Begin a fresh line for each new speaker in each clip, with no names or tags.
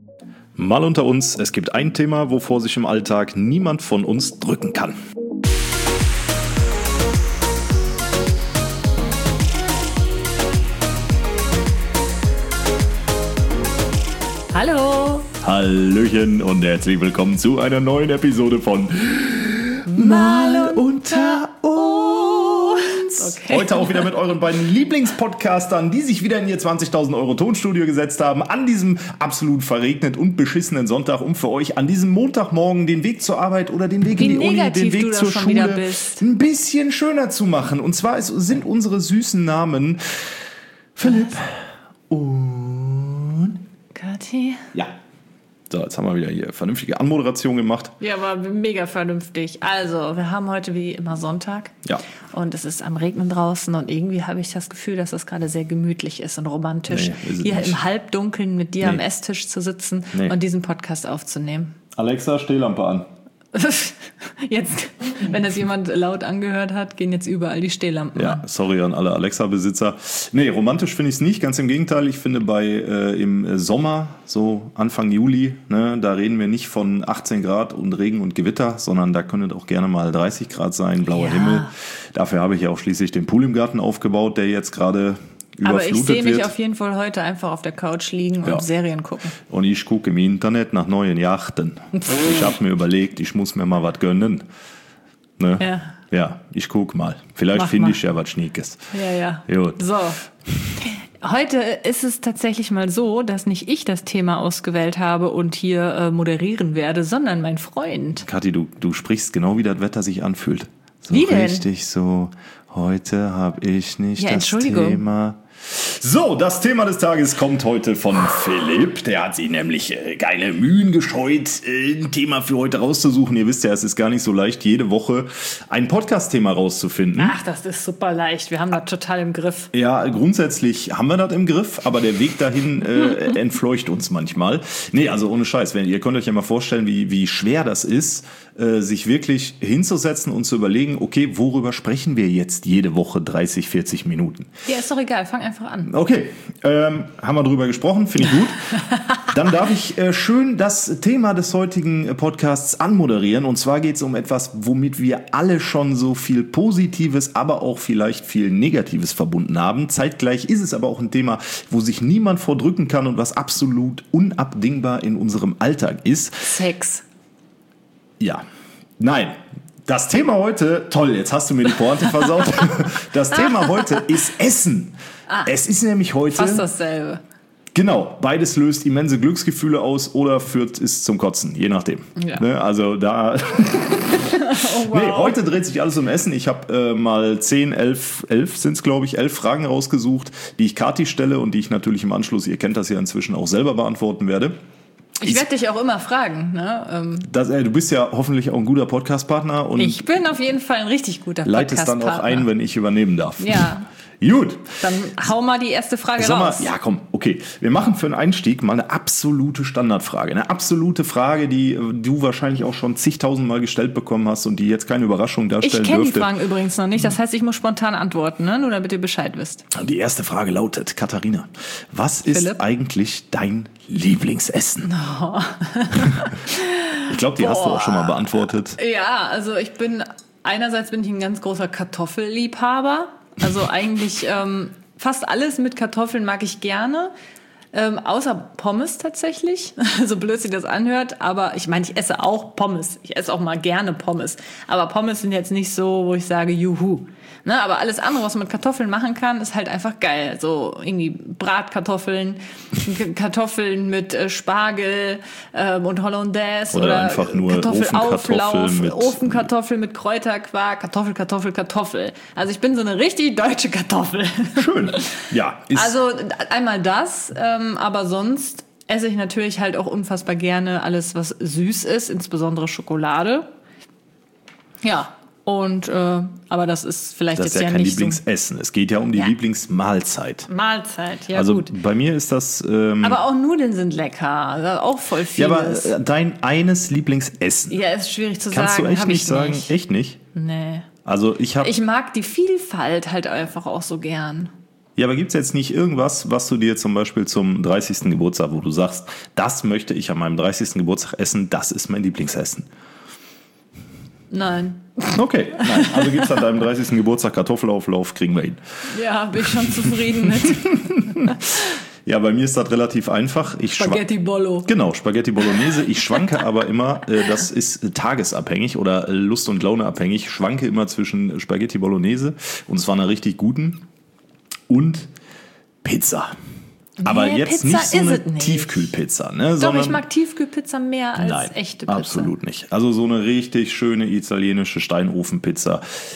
Mal unter uns, es gibt ein Thema, wovor sich im Alltag niemand von uns drücken kann.
Hallo!
Hallöchen und herzlich willkommen zu einer neuen Episode von
Mal unter uns!
Okay. Heute auch wieder mit euren beiden Lieblingspodcastern, die sich wieder in ihr 20.000 Euro Tonstudio gesetzt haben, an diesem absolut verregnet und beschissenen Sonntag, um für euch an diesem Montagmorgen den Weg zur Arbeit oder den Weg in die Uni, den Weg zur Schule ein bisschen schöner zu machen. Und zwar sind unsere süßen Namen Philipp und
Kathi.
Ja. So, jetzt haben wir wieder hier vernünftige Anmoderation gemacht.
Ja, aber mega vernünftig. Also, wir haben heute wie immer Sonntag.
Ja.
Und es ist am Regnen draußen und irgendwie habe ich das Gefühl, dass das gerade sehr gemütlich ist und romantisch, hier nicht im Halbdunkeln mit dir am Esstisch zu sitzen und diesen Podcast aufzunehmen.
Alexa, Stehlampe an.
Jetzt, wenn das jemand laut angehört hat, gehen jetzt überall die Stehlampen an.
Sorry an alle Alexa-Besitzer. Nee, romantisch finde ich es nicht, ganz im Gegenteil. Ich finde im Sommer, so Anfang Juli, da reden wir nicht von 18 Grad und Regen und Gewitter, sondern da können auch gerne mal 30 Grad sein, blauer Himmel. Dafür habe ich ja auch schließlich den Pool im Garten aufgebaut, der jetzt gerade
aber ich sehe mich auf jeden Fall heute einfach auf der Couch liegen und Serien gucken.
Und ich gucke im Internet nach neuen Yachten. Ich habe mir überlegt, ich muss mir mal was gönnen. Ne? Ja, ich gucke mal. Vielleicht finde ich ja was Schniekes.
Ja.
Gut.
So. Heute ist es tatsächlich mal so, dass nicht ich das Thema ausgewählt habe und hier moderieren werde, sondern mein Freund.
Kathi, du sprichst genau, wie das Wetter sich anfühlt. So
wie denn?
Richtig so, heute habe ich nicht das Thema. So, das Thema des Tages kommt heute von Philipp. Der hat sich nämlich geile Mühen gescheut, ein Thema für heute rauszusuchen. Ihr wisst ja, es ist gar nicht so leicht, jede Woche ein Podcast-Thema rauszufinden.
Ach, das ist super leicht. Wir haben das total im Griff. Ja,
grundsätzlich haben wir das im Griff, aber der Weg dahin entfleucht uns manchmal. Nee, also ohne Scheiß. Ihr könnt euch ja mal vorstellen, wie schwer das ist, sich wirklich hinzusetzen und zu überlegen, okay, worüber sprechen wir jetzt jede Woche 30, 40 Minuten?
Ja, ist doch egal. Fang einfach an.
Okay, haben wir drüber gesprochen, finde ich gut. Dann darf ich schön das Thema des heutigen Podcasts anmoderieren. Und zwar geht es um etwas, womit wir alle schon so viel Positives, aber auch vielleicht viel Negatives verbunden haben. Zeitgleich ist es aber auch ein Thema, wo sich niemand vordrücken kann und was absolut unabdingbar in unserem Alltag ist.
Sex.
Ja, nein. Das Thema heute, toll, jetzt hast du mir die Pointe versaut. Das Thema heute ist Essen. Es ist nämlich heute
fast dasselbe.
Genau, beides löst immense Glücksgefühle aus oder führt es zum Kotzen, je nachdem. Ja. Also da...
Oh, wow.
Nee, heute dreht sich alles um Essen. Ich habe mal 11 sind es, glaube ich, 11 Fragen rausgesucht, die ich Kathi stelle und die ich natürlich im Anschluss, ihr kennt das ja inzwischen, auch selber beantworten werde.
Ich werde dich auch immer fragen. Ne?
Du bist ja hoffentlich auch ein guter Podcast-Partner. Und
ich bin auf jeden Fall ein richtig guter Podcast-Partner.
Leitest dann auch ein, wenn ich übernehmen darf.
Ja.
Gut.
Dann hau mal die erste Frage raus.
Ja, komm, okay. Wir machen für einen Einstieg mal eine absolute Standardfrage. Eine absolute Frage, die du wahrscheinlich auch schon zigtausendmal gestellt bekommen hast und die jetzt keine Überraschung darstellen dürfte.
Ich kenne die Fragen übrigens noch nicht. Das heißt, ich muss spontan antworten, ne? Nur damit ihr Bescheid wisst.
Die erste Frage lautet, Katharina, was ist eigentlich dein Lieblingsessen?
Oh.
Ich glaube, die hast du auch schon mal beantwortet.
Ja, also einerseits bin ich ein ganz großer Kartoffelliebhaber. Also eigentlich fast alles mit Kartoffeln mag ich gerne. Außer Pommes tatsächlich, so blöd sich das anhört, aber ich meine, ich esse auch Pommes. Ich esse auch mal gerne Pommes. Aber Pommes sind jetzt nicht so, wo ich sage, juhu. Ne, aber alles andere, was man mit Kartoffeln machen kann, ist halt einfach geil. So irgendwie Bratkartoffeln, Kartoffeln mit Spargel und Hollandaise
oder einfach nur
Kartoffelauflauf, Ofenkartoffeln mit Kräuterquark, Kartoffel. Also ich bin so eine richtig deutsche Kartoffel.
Schön. Ja.
Also einmal das, aber sonst esse ich natürlich halt auch unfassbar gerne alles, was süß ist, insbesondere Schokolade. Ja. Und aber das ist vielleicht
das
jetzt
ist ja
ja
kein
nicht
Lieblingsessen. Es geht ja um die Lieblingsmahlzeit.
Mahlzeit, ja
also
gut.
Bei mir ist das...
aber auch Nudeln sind lecker, also auch voll vieles.
Ja, aber dein eines Lieblingsessen.
Ja, ist schwierig zu
Kannst
sagen.
Kannst du echt nicht sagen? Echt nicht?
Nee.
Also ich
mag die Vielfalt halt einfach auch so gern.
Ja, aber gibt's jetzt nicht irgendwas, was du dir zum Beispiel zum 30. Geburtstag, wo du sagst, das möchte ich an meinem 30. Geburtstag essen, das ist mein Lieblingsessen?
Nein.
Okay, nein. Also gibt's an deinem 30. Geburtstag Kartoffelauflauf, kriegen wir hin.
Ja, bin ich schon zufrieden mit.
Ja, bei mir ist das relativ einfach.
Spaghetti Bollo.
Genau, Spaghetti Bolognese. Ich schwanke aber immer, das ist tagesabhängig oder Lust- und Laune abhängig, schwanke immer zwischen Spaghetti Bolognese, und zwar einer richtig guten, und Pizza. Aber jetzt
Pizza
nicht so eine Tiefkühlpizza. Ne,
Doch, ich mag Tiefkühlpizza mehr als echte Pizza.
Absolut nicht. Also so eine richtig schöne italienische Steinofenpizza.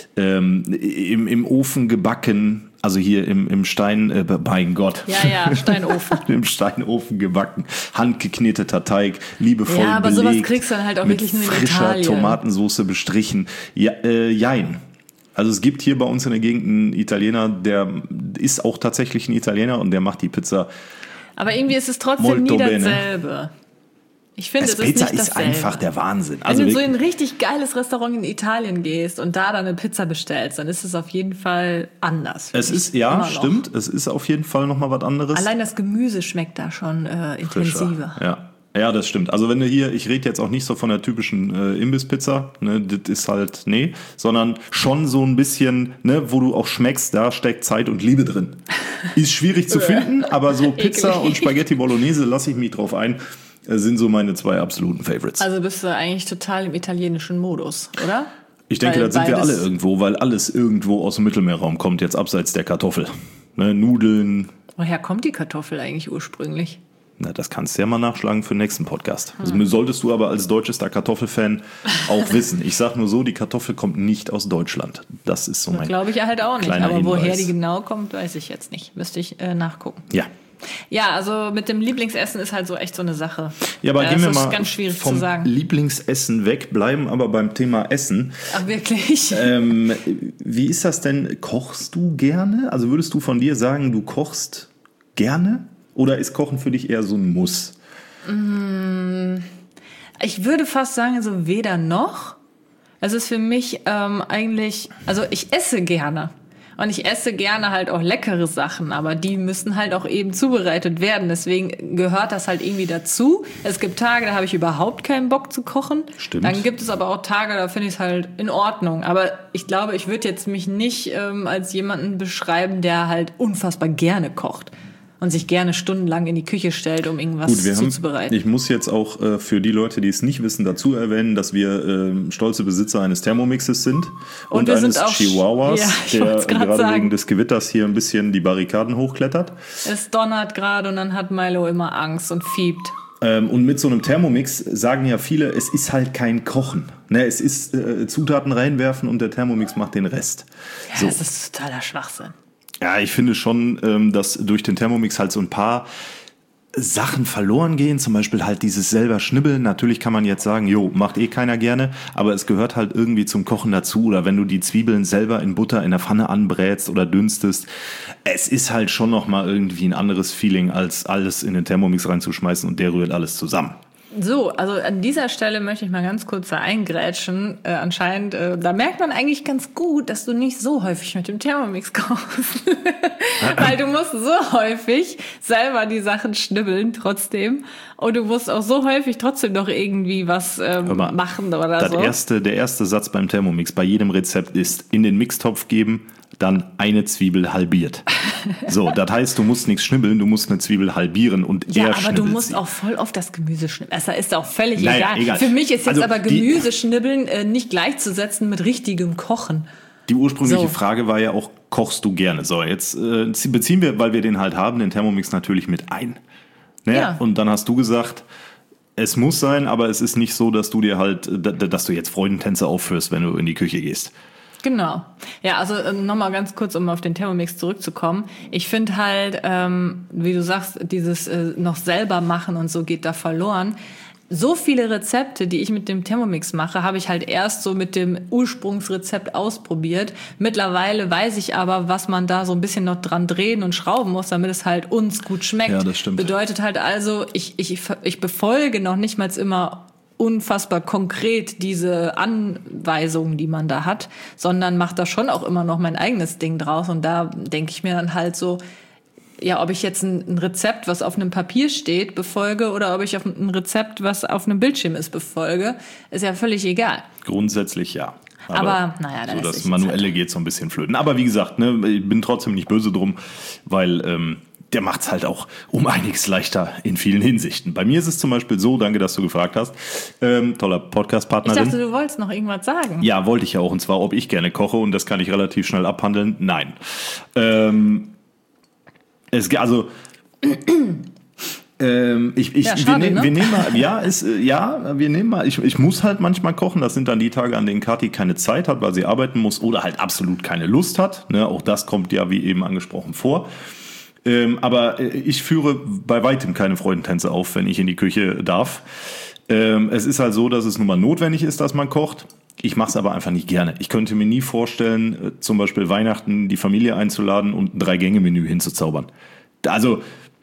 Im Ofen gebacken, also hier im Stein, mein Gott.
Ja, Steinofen.
Im Steinofen gebacken, handgekneteter Teig, liebevoll belegt.
Ja, aber sowas kriegst du dann halt auch wirklich nur in
frischer
Italien.
Tomatensoße bestrichen. Ja, jein. Also es gibt hier bei uns in der Gegend einen Italiener, der ist auch tatsächlich ein Italiener und der macht die Pizza.
Aber irgendwie ist es trotzdem nie dasselbe. Ich finde, es ist
Pizza
nicht dasselbe.
ist einfach der Wahnsinn.
Wenn du so in ein richtig geiles Restaurant in Italien gehst und da dann eine Pizza bestellst, dann ist es auf jeden Fall anders.
Es ist, ja, stimmt. Es ist auf jeden Fall nochmal was anderes.
Allein das Gemüse schmeckt da schon intensiver.
Ja. Ja, das stimmt. Also wenn du hier, ich rede jetzt auch nicht so von der typischen Imbisspizza, ne, das ist halt, nee, sondern schon so ein bisschen, ne, wo du auch schmeckst, da steckt Zeit und Liebe drin. Ist schwierig zu finden, aber so Pizza und Spaghetti Bolognese, lasse ich mich drauf ein, sind so meine zwei absoluten Favorites.
Also bist du eigentlich total im italienischen Modus, oder?
Ich denke, da sind wir alle irgendwo, weil alles irgendwo aus dem Mittelmeerraum kommt, jetzt abseits der Kartoffel. Ne, Nudeln.
Woher kommt die Kartoffel eigentlich ursprünglich?
Na, das kannst du ja mal nachschlagen für den nächsten Podcast. Das solltest du aber als deutschester Kartoffelfan auch wissen. Ich sag nur so, die Kartoffel kommt nicht aus Deutschland. Das ist so mein
glaube ich halt auch nicht.
kleiner
Aber woher
Hinweis.
die genau kommt, weiß ich jetzt nicht. Müsste ich nachgucken.
Ja.
Ja, also mit dem Lieblingsessen ist halt so echt so eine Sache.
Ja, aber gehen wir mal
ganz schwierig
vom
zu sagen.
Lieblingsessen weg, bleiben aber beim Thema Essen.
Ach, wirklich?
Wie ist das denn? Kochst du gerne? Also würdest du von dir sagen, du kochst gerne? Oder ist Kochen für dich eher so ein Muss?
Ich würde fast sagen, so weder noch. Es ist für mich eigentlich, also ich esse gerne. Und ich esse gerne halt auch leckere Sachen, aber die müssen halt auch eben zubereitet werden. Deswegen gehört das halt irgendwie dazu. Es gibt Tage, da habe ich überhaupt keinen Bock zu kochen.
Stimmt.
Dann gibt es aber auch Tage, da finde ich es halt in Ordnung. Aber ich glaube, ich würde jetzt mich nicht als jemanden beschreiben, der halt unfassbar gerne kocht. Und sich gerne stundenlang in die Küche stellt, um irgendwas zuzubereiten.
Ich muss jetzt auch für die Leute, die es nicht wissen, dazu erwähnen, dass wir stolze Besitzer eines Thermomixes sind und
wir
eines
sind auch
Chihuahuas, der gerade
sagen.
wegen des Gewitters hier ein bisschen die Barrikaden hochklettert.
Es donnert gerade und dann hat Milo immer Angst und fiebt.
Und mit so einem Thermomix sagen ja viele, es ist halt kein Kochen. Ne, es ist Zutaten reinwerfen und der Thermomix macht den Rest.
Ja,
so.
Das ist totaler Schwachsinn.
Ja, ich finde schon, dass durch den Thermomix halt so ein paar Sachen verloren gehen. Zum Beispiel halt dieses selber Schnibbeln. Natürlich kann man jetzt sagen, jo, macht eh keiner gerne. Aber es gehört halt irgendwie zum Kochen dazu. Oder wenn du die Zwiebeln selber in Butter in der Pfanne anbrätst oder dünstest. Es ist halt schon nochmal irgendwie ein anderes Feeling, als alles in den Thermomix reinzuschmeißen und der rührt alles zusammen.
So, also an dieser Stelle möchte ich mal ganz kurz da eingrätschen. Anscheinend, da merkt man eigentlich ganz gut, dass du nicht so häufig mit dem Thermomix kochst. Weil du musst so häufig selber die Sachen schnibbeln trotzdem. Und du musst auch so häufig trotzdem noch irgendwie was machen oder so.
Der erste Satz beim Thermomix bei jedem Rezept ist, in den Mixtopf geben, dann eine Zwiebel halbiert. So, das heißt, du musst nichts schnibbeln, du musst eine Zwiebel halbieren und
ja, aber du musst auch voll auf das Gemüse schnibbeln. Das ist auch völlig egal. Für mich ist jetzt
also
aber Gemüseschnibbeln nicht gleichzusetzen mit richtigem Kochen.
Die ursprüngliche Frage war ja auch, kochst du gerne? So, jetzt beziehen wir, weil wir den halt haben, den Thermomix natürlich mit ein. Ne?
Ja.
Und dann hast du gesagt, es muss sein, aber es ist nicht so, dass du dir halt, dass du jetzt Freudentänze aufführst, wenn du in die Küche gehst.
Genau. Ja, also nochmal ganz kurz, um auf den Thermomix zurückzukommen. Ich finde halt, wie du sagst, dieses noch selber machen und so geht da verloren. So viele Rezepte, die ich mit dem Thermomix mache, habe ich halt erst so mit dem Ursprungsrezept ausprobiert. Mittlerweile weiß ich aber, was man da so ein bisschen noch dran drehen und schrauben muss, damit es halt uns gut schmeckt.
Ja, das stimmt.
Bedeutet halt also, ich befolge noch nicht mal immer unfassbar konkret, diese Anweisungen, die man da hat, sondern mache da schon auch immer noch mein eigenes Ding draus. Und da denke ich mir dann halt so, ja, ob ich jetzt ein Rezept, was auf einem Papier steht, befolge oder ob ich auf ein Rezept, was auf einem Bildschirm ist, befolge, ist ja völlig egal.
Grundsätzlich ja.
Aber naja,
so das Manuelle geht so ein bisschen flöten. Aber wie gesagt, ne, ich bin trotzdem nicht böse drum, weil der macht es halt auch um einiges leichter in vielen Hinsichten. Bei mir ist es zum Beispiel so, danke, dass du gefragt hast, toller Podcast-Partnerin.
Ich dachte, du wolltest noch irgendwas sagen.
Ja, wollte ich ja auch, und zwar, ob ich gerne koche, und das kann ich relativ schnell abhandeln. Nein. Wir nehmen mal, ich muss halt manchmal kochen, das sind dann die Tage, an denen Kathi keine Zeit hat, weil sie arbeiten muss oder halt absolut keine Lust hat. Ne? Auch das kommt ja, wie eben angesprochen, vor. Aber ich führe bei weitem keine Freudentänze auf, wenn ich in die Küche darf. Es ist halt so, dass es nun mal notwendig ist, dass man kocht. Ich mache es aber einfach nicht gerne. Ich könnte mir nie vorstellen, zum Beispiel Weihnachten die Familie einzuladen und ein 3-Gänge-Menü hinzuzaubern. Also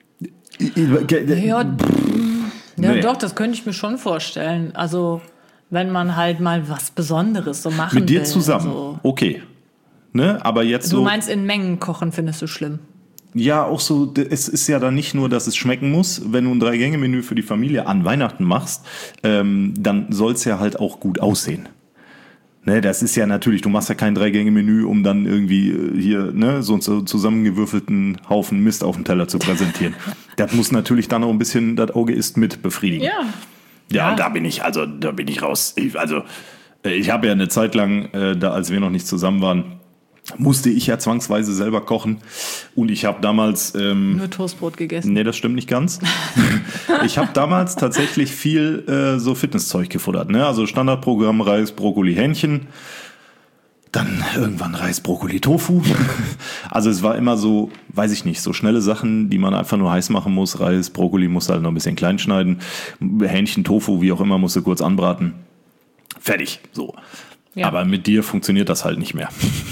doch, das könnte ich mir schon vorstellen. Also wenn man halt mal was Besonderes so machen will.
Mit dir zusammen, so. Okay. Ne? Aber jetzt
du meinst, in Mengen kochen findest du schlimm?
Ja, auch so, es ist ja dann nicht nur, dass es schmecken muss. Wenn du ein 3-Gänge-Menü für die Familie an Weihnachten machst, dann soll es ja halt auch gut aussehen. Ne, das ist ja natürlich, du machst ja kein 3-Gänge-Menü, um dann irgendwie hier so einen zusammengewürfelten Haufen Mist auf dem Teller zu präsentieren. Das muss natürlich dann auch ein bisschen, das Auge isst mit befriedigen. Ja, und da bin ich raus. Ich habe ja eine Zeit lang, als wir noch nicht zusammen waren, musste ich ja zwangsweise selber kochen. Und ich habe damals
nur Toastbrot gegessen.
Nee, das stimmt nicht ganz. Ich habe damals tatsächlich viel so Fitnesszeug gefuttert. Ne? Also Standardprogramm Reis, Brokkoli, Hähnchen. Dann irgendwann Reis, Brokkoli, Tofu. Also es war immer so, weiß ich nicht, so schnelle Sachen, die man einfach nur heiß machen muss. Reis, Brokkoli musst du halt noch ein bisschen klein schneiden. Hähnchen, Tofu, wie auch immer, musst du kurz anbraten. Fertig, so. Ja. Aber mit dir funktioniert das halt nicht mehr.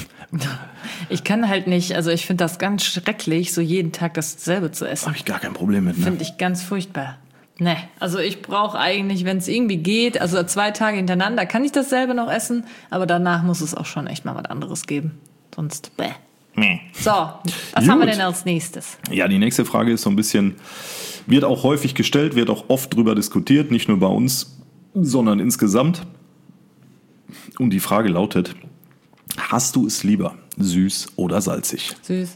Ich kann halt nicht, also ich finde das ganz schrecklich, so jeden Tag dasselbe zu essen.
Habe ich gar kein Problem mit, ne?
Finde ich ganz furchtbar. Ne, also ich brauche eigentlich, wenn es irgendwie geht, also 2 Tage hintereinander kann ich dasselbe noch essen, aber danach muss es auch schon echt mal was anderes geben. Sonst, bäh. So, was haben wir denn als nächstes?
Ja, die nächste Frage ist so ein bisschen, wird auch häufig gestellt, wird auch oft drüber diskutiert, nicht nur bei uns, sondern insgesamt. Und die Frage lautet: Hast du es lieber süß oder salzig?
Süß.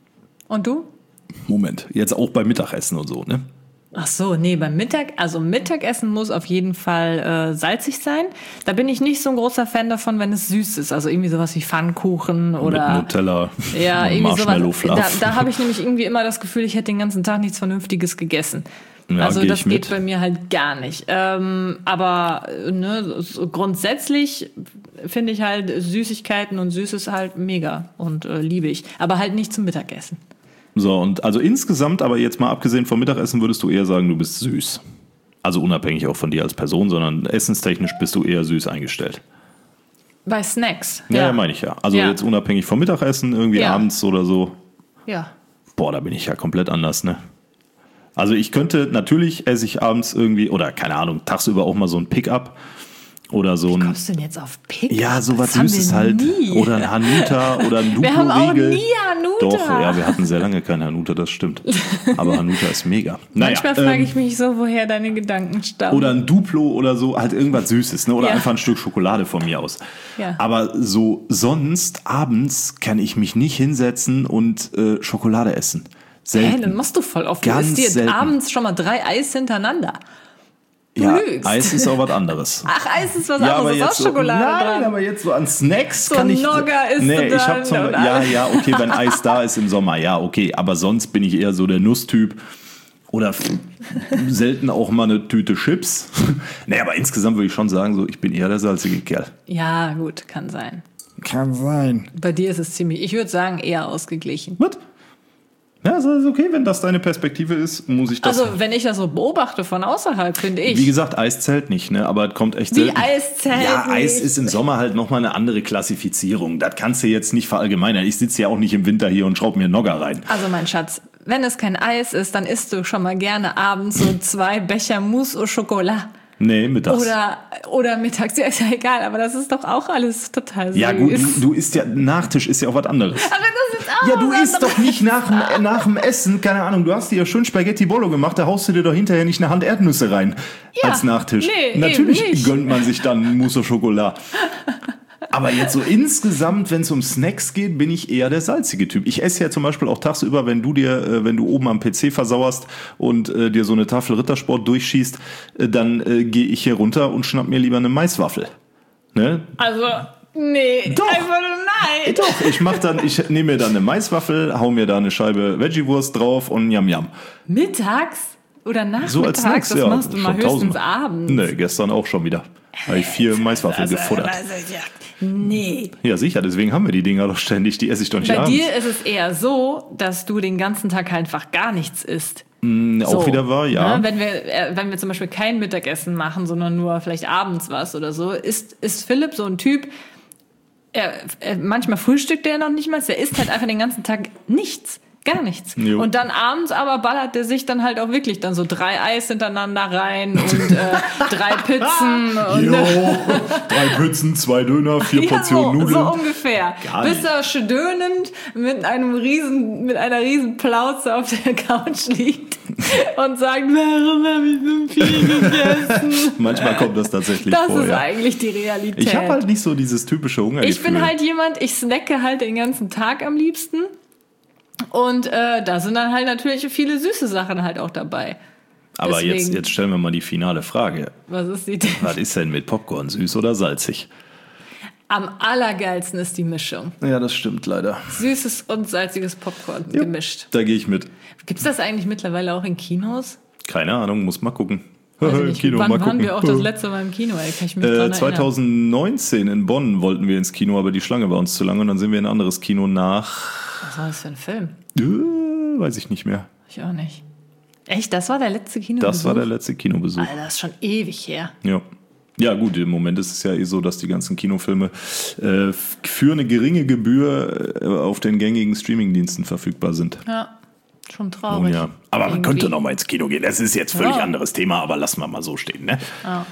Und du?
Moment, jetzt auch beim Mittagessen und so, ne?
Ach so, nee, beim Mittagessen muss auf jeden Fall salzig sein. Da bin ich nicht so ein großer Fan davon, wenn es süß ist. Also irgendwie sowas wie Pfannkuchen oder
mit Nutella,
ja, irgendwie
sowas.
Da habe ich nämlich irgendwie immer das Gefühl, ich hätte den ganzen Tag nichts Vernünftiges gegessen.
Ja,
also das geht bei mir halt gar nicht. Aber so grundsätzlich finde ich halt Süßigkeiten und Süßes halt mega und liebe ich. Aber halt nicht zum Mittagessen.
So, und also insgesamt, aber jetzt mal abgesehen vom Mittagessen, würdest du eher sagen, du bist süß. Also unabhängig auch von dir als Person, sondern essenstechnisch bist du eher süß eingestellt.
Bei Snacks?
Ja, meine ich ja. Also jetzt unabhängig vom Mittagessen, irgendwie abends oder so.
Ja.
Boah, da bin ich ja komplett anders, ne? Also natürlich esse ich abends irgendwie, oder keine Ahnung, tagsüber auch mal so ein Pick-up. Oder so ein.
Wie kommst du denn jetzt auf Pick-up?
Ja, sowas Süßes halt.
Nie.
Oder ein Hanuta oder ein Duplo-Riegel.
Wir haben auch nie Hanuta.
Doch, ja, wir hatten sehr lange kein Hanuta, das stimmt. Aber Hanuta ist mega.
Manchmal frage ich mich so, woher deine Gedanken stammen.
Oder ein Duplo oder so, halt irgendwas Süßes, ne? Oder einfach ein Stück Schokolade von mir aus.
Ja.
Aber so sonst abends kann ich mich nicht hinsetzen und Schokolade essen. Selten.
Dann machst du voll oft.
Ganz
du isst dir
selten.
Abends schon mal 3 Eis hintereinander. Du lügst.
Eis ist auch was anderes.
Ach, Eis ist was anderes, ist auch Schokolade
Nein,
dran.
aber jetzt so an Snacks
so
kann ich...
Nogga isst du
ich hab
dann.
okay, wenn Eis da ist im Sommer, ja, okay. Aber sonst bin ich eher so der Nusstyp. Oder selten auch mal eine Tüte Chips. Nee, aber insgesamt würde ich schon sagen, so, ich bin eher der salzige Kerl.
Ja, gut, kann sein.
Kann sein.
Bei dir ist es ich würde sagen, eher ausgeglichen.
Was? Ja, ist alles okay, wenn das deine Perspektive ist, muss ich das...
Also, wenn ich das so beobachte von außerhalb, finde ich.
Wie gesagt, Eis zählt nicht, ne? Aber es kommt echt selten.
Wie Eis zählt nicht?
Ja, Eis ist im Sommer halt nochmal eine andere Klassifizierung. Das kannst du jetzt nicht verallgemeinern. Ich sitze ja auch nicht im Winter hier und schraube mir Nogga rein.
Also, mein Schatz, wenn es kein Eis ist, dann isst du schon mal gerne abends so 2 Becher Mousse au Chocolat.
Nee, mittags.
Oder mittags, ja, ist ja egal, aber das ist doch auch alles total süß.
Ja gut, du isst ja, Nachtisch ist ja auch was anderes.
Aber das ist auch
Ja, du
was
isst doch nicht nach dem Essen, keine Ahnung, du hast dir ja schön Spaghetti Bollo gemacht, da haust du dir doch hinterher nicht eine Hand Erdnüsse rein als Nachtisch.
Nee,
natürlich
eben nicht.
gönnt man sich dann Mousse au Chocolat. Aber jetzt so insgesamt, wenn es um Snacks geht, bin ich eher der salzige Typ. Ich esse ja zum Beispiel auch tagsüber, wenn du oben am PC versauerst und dir so eine Tafel Rittersport durchschießt, dann gehe ich hier runter und schnapp mir lieber eine Maiswaffel. Ne?
Also, nee,
Doch.
einfach nur nein.
Doch, ich nehme mir dann eine Maiswaffel, hau mir da eine Scheibe Veggie-Wurst drauf und yam.
Mittags oder nachmittags?
So als Snacks,
das
ja.
machst du mal
schon
höchstens
tausendmal.
abends.
Nee, gestern auch schon wieder. Habe ich 4 Maiswaffeln gefuttert.
Nee.
Ja, sicher, deswegen haben wir die Dinger doch ständig, die esse ich doch nicht
Bei
abends.
dir ist es eher so, dass du den ganzen Tag einfach gar nichts isst.
Auch wieder wahr, ja.
Ne? Wenn wir zum Beispiel kein Mittagessen machen, sondern nur vielleicht abends was oder so, ist Philipp so ein Typ, manchmal frühstückt er noch nicht mal, der isst halt einfach den ganzen Tag nichts. Gar nichts.
Jo.
Und dann abends aber ballert der sich dann halt auch wirklich dann so 3 Eis hintereinander rein und 3 Pizzen. Und,
3 Pizzen, 2 Döner, 4 Portionen Nudeln.
So ungefähr.
Gar
Bis
nicht.
er stöhnend mit einer riesen Plauze auf der Couch liegt und sagt, warum habe ich so viel gegessen?
Manchmal kommt das tatsächlich
Das
vor,
ist
ja.
eigentlich die Realität.
Ich habe halt nicht so dieses typische Hungergefühl.
Ich bin halt jemand, ich snacke halt den ganzen Tag am liebsten. Und da sind dann halt natürlich viele süße Sachen halt auch dabei.
Aber
deswegen-
jetzt stellen wir mal die finale Frage.
Was ist die denn?
Was ist denn mit Popcorn, süß oder salzig?
Am allergeilsten ist die Mischung.
Ja, das stimmt leider.
Süßes und salziges Popcorn gemischt.
Da gehe ich mit.
Gibt's das eigentlich mittlerweile auch in Kinos?
Keine Ahnung, muss mal gucken.
Weiß ich
Im
nicht.
Kino,
Wann
mal
waren
gucken.
wir auch das letzte Mal im Kino? Ey, kann ich mich dran erinnern.
2019 in Bonn wollten wir ins Kino, aber die Schlange war uns zu lang und dann sind wir in ein anderes Kino nach...
Was war das für ein Film?
Weiß ich nicht mehr.
Ich auch nicht. Echt? Das war der letzte Kinobesuch?
Das war der letzte Kinobesuch.
Alter, das ist schon ewig her.
Ja. Ja gut, im Moment ist es ja eh so, dass die ganzen Kinofilme für eine geringe Gebühr auf den gängigen Streamingdiensten verfügbar sind.
Ja, schon
Oh,
traurig.
ja. Aber man
Irgendwie.
könnte noch mal ins Kino gehen. Das ist jetzt völlig
Ja.
anderes Thema, aber lassen wir mal so stehen. Ne?
Ja.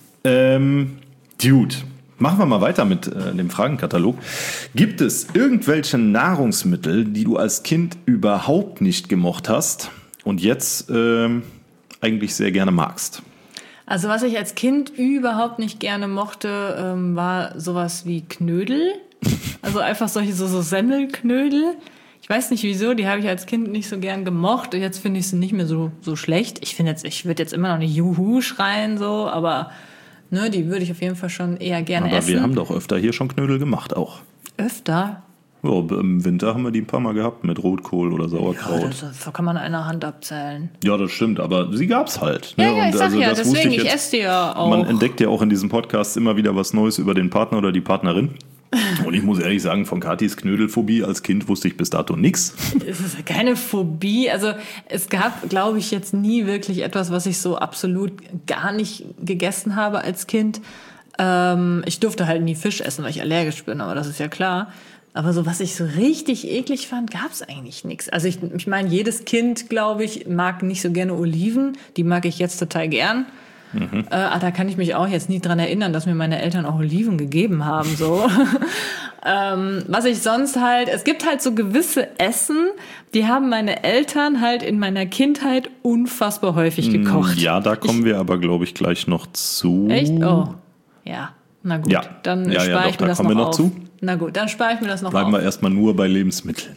Dude, machen wir mal weiter mit dem Fragenkatalog. Gibt es irgendwelche Nahrungsmittel, die du als Kind überhaupt nicht gemocht hast und jetzt eigentlich sehr gerne magst?
Also was ich als Kind überhaupt nicht gerne mochte, war sowas wie Knödel. Also einfach solche so Semmelknödel. Ich weiß nicht wieso, die habe ich als Kind nicht so gern gemocht. Und jetzt finde ich sie nicht mehr so schlecht. Ich würde jetzt immer noch nicht Juhu schreien, so, aber ne, die würde ich auf jeden Fall schon eher gerne
Aber
essen.
wir haben doch öfter hier schon Knödel gemacht auch.
Öfter?
Ja, im Winter haben wir die ein paar Mal gehabt mit Rotkohl oder
Ja,
Sauerkraut.
das kann man an einer Hand abzählen.
Ja, das stimmt, aber sie gab's halt.
Ja,
ne?
ja,
Und
ich sag ja,
das wusste
deswegen, ich
jetzt.
esse die ja auch.
Man entdeckt ja auch in diesem Podcast immer wieder was Neues über den Partner oder die Partnerin. Und ich muss ehrlich sagen, von Katis Knödelphobie als Kind wusste ich bis dato nichts.
Es ist keine Phobie. Also es gab, glaube ich, jetzt nie wirklich etwas, was ich so absolut gar nicht gegessen habe als Kind. Ich durfte halt nie Fisch essen, weil ich allergisch bin, aber das ist ja klar. Aber so, was ich so richtig eklig fand, gab es eigentlich nichts. Also ich meine, jedes Kind, glaube ich, mag nicht so gerne Oliven. Die mag ich jetzt total gern. Da kann ich mich auch jetzt nie dran erinnern, dass mir meine Eltern auch Oliven gegeben haben. So. Was ich sonst halt, es gibt halt so gewisse Essen, die haben meine Eltern halt in meiner Kindheit unfassbar häufig gekocht.
Ja, da kommen wir aber, glaube ich, gleich noch zu.
Echt? Oh. Ja. Na gut,
Ja.
dann
Ja,
spare
doch,
ich
da
mir das
kommen
noch
wir noch
auf.
zu.
Na gut, dann spare ich mir das noch
Bleiben
auf.
wir erstmal nur bei Lebensmitteln.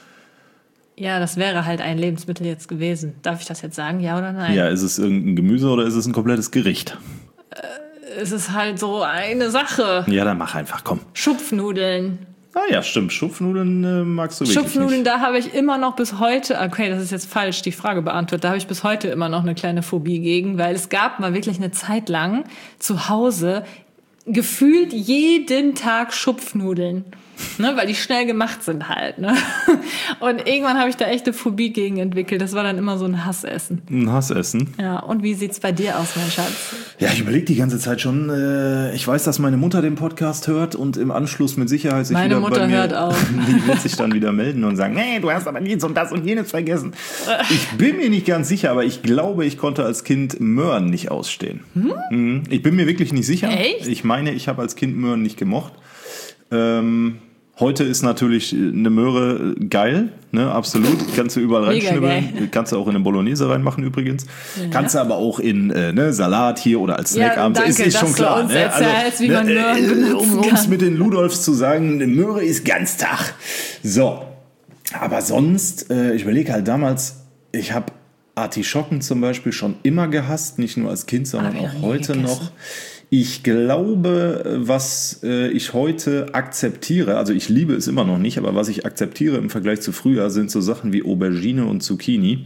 Ja, das wäre halt ein Lebensmittel jetzt gewesen. Darf ich das jetzt sagen, ja oder nein?
Ja, ist es irgendein Gemüse oder ist es ein komplettes Gericht?
Es ist halt so eine Sache.
Ja, dann mach einfach, komm.
Schupfnudeln.
Ah ja, stimmt. Schupfnudeln magst du wirklich
Schupfnudeln,
nicht.
da habe ich immer noch bis heute, okay, das ist jetzt falsch, die Frage beantwortet, da habe ich bis heute immer noch eine kleine Phobie gegen, weil es gab mal wirklich eine Zeit lang zu Hause gefühlt jeden Tag Schupfnudeln. Ne, weil die schnell gemacht sind halt. Ne? Und irgendwann habe ich da echt eine Phobie gegen entwickelt. Das war dann immer so ein Hassessen.
Ein Hassessen?
Ja, und wie sieht's bei dir aus, mein Schatz?
Ja, ich überlege die ganze Zeit schon. Ich weiß, dass meine Mutter den Podcast hört und im Anschluss mit Sicherheit sich
meine
wieder
Mutter
bei mir...
hört auch.
Die wird sich dann wieder melden und sagen, nee, du hast aber dies und das und jenes vergessen. Ich bin mir nicht ganz sicher, aber ich glaube, ich konnte als Kind Möhren nicht ausstehen. Ich bin mir wirklich nicht sicher.
Echt?
Ich meine, ich habe als Kind Möhren nicht gemocht. Heute ist natürlich eine Möhre geil, ne, absolut. Kannst du überall reinschnibbeln. Kannst du auch in eine Bolognese reinmachen übrigens. Ja. Kannst du aber auch in Salat hier oder als Snack abends.
Danke,
ist schon klar.
Ne? Erzählst, wie man Möhren benutzen kann.
Um es mit den Ludolfs zu sagen, eine Möhre ist Ganztag. So, aber sonst, ich überlege halt damals, ich habe Artischocken zum Beispiel schon immer gehasst, nicht nur als Kind, sondern auch heute noch. Ich glaube, was ich heute akzeptiere, also ich liebe es immer noch nicht, aber was ich akzeptiere im Vergleich zu früher, sind so Sachen wie Aubergine und Zucchini.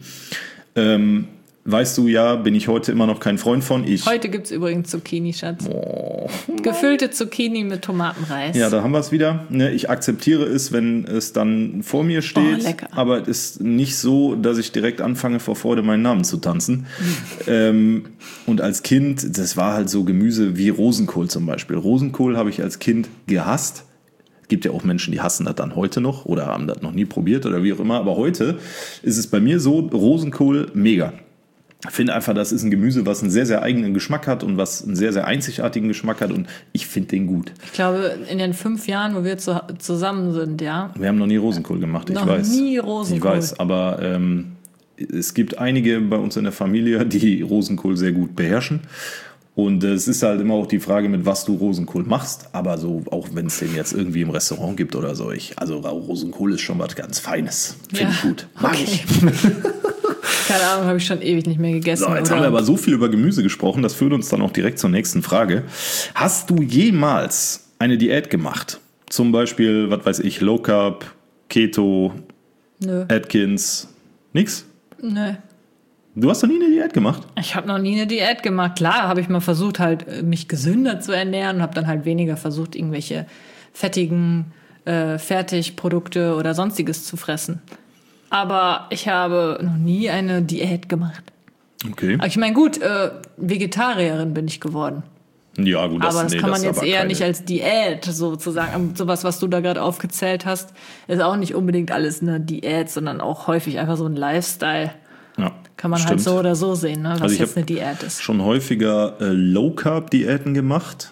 Weißt du ja, bin ich heute immer noch kein Freund von.
Heute gibt es übrigens Zucchini, Schatz. Oh. Gefüllte Zucchini mit Tomatenreis.
Ja, da haben wir es wieder. Ich akzeptiere es, wenn es dann vor mir steht.
Lecker.
Aber es ist nicht so, dass ich direkt anfange, vor Freude meinen Namen zu tanzen. Und als Kind, das war halt so Gemüse wie Rosenkohl zum Beispiel. Rosenkohl habe ich als Kind gehasst. Gibt ja auch Menschen, die hassen das dann heute noch oder haben das noch nie probiert oder wie auch immer. Aber heute ist es bei mir so, Rosenkohl mega. Ich finde einfach, das ist ein Gemüse, was einen sehr, sehr eigenen Geschmack hat und was einen sehr, sehr einzigartigen Geschmack hat und ich finde den gut.
Ich glaube, in den 5 Jahren, wo wir zusammen sind, ja.
Wir haben noch nie Rosenkohl gemacht, ich weiß.
Noch nie Rosenkohl.
Ich weiß, aber es gibt einige bei uns in der Familie, die Rosenkohl sehr gut beherrschen. Und es ist halt immer auch die Frage, mit was du Rosenkohl machst. Aber so, auch wenn es den jetzt irgendwie im Restaurant gibt oder so. Also Rosenkohl ist schon was ganz Feines. Finde ich gut. Mag ich.
Keine Ahnung, habe ich schon ewig nicht mehr gegessen.
So, jetzt haben wir aber so viel über Gemüse gesprochen, das führt uns dann auch direkt zur nächsten Frage. Hast du jemals eine Diät gemacht? Zum Beispiel, was weiß ich, Low Carb, Keto, Atkins, nix?
Nö.
Du hast noch nie eine Diät gemacht?
Ich habe noch nie eine Diät gemacht. Klar, habe ich mal versucht, halt mich gesünder zu ernähren und habe dann halt weniger versucht, irgendwelche fettigen Fertigprodukte oder sonstiges zu fressen. Aber ich habe noch nie eine Diät gemacht.
Okay.
Aber ich meine, gut, Vegetarierin bin ich geworden.
Ja, gut,
aber das kann man jetzt eher nicht als Diät sozusagen. Sowas, was du da gerade aufgezählt hast, ist auch nicht unbedingt alles eine Diät, sondern auch häufig einfach so ein Lifestyle.
Ja,
kann man halt so oder so sehen, ne, was also jetzt eine Diät ist.
Schon häufiger Low-Carb-Diäten gemacht.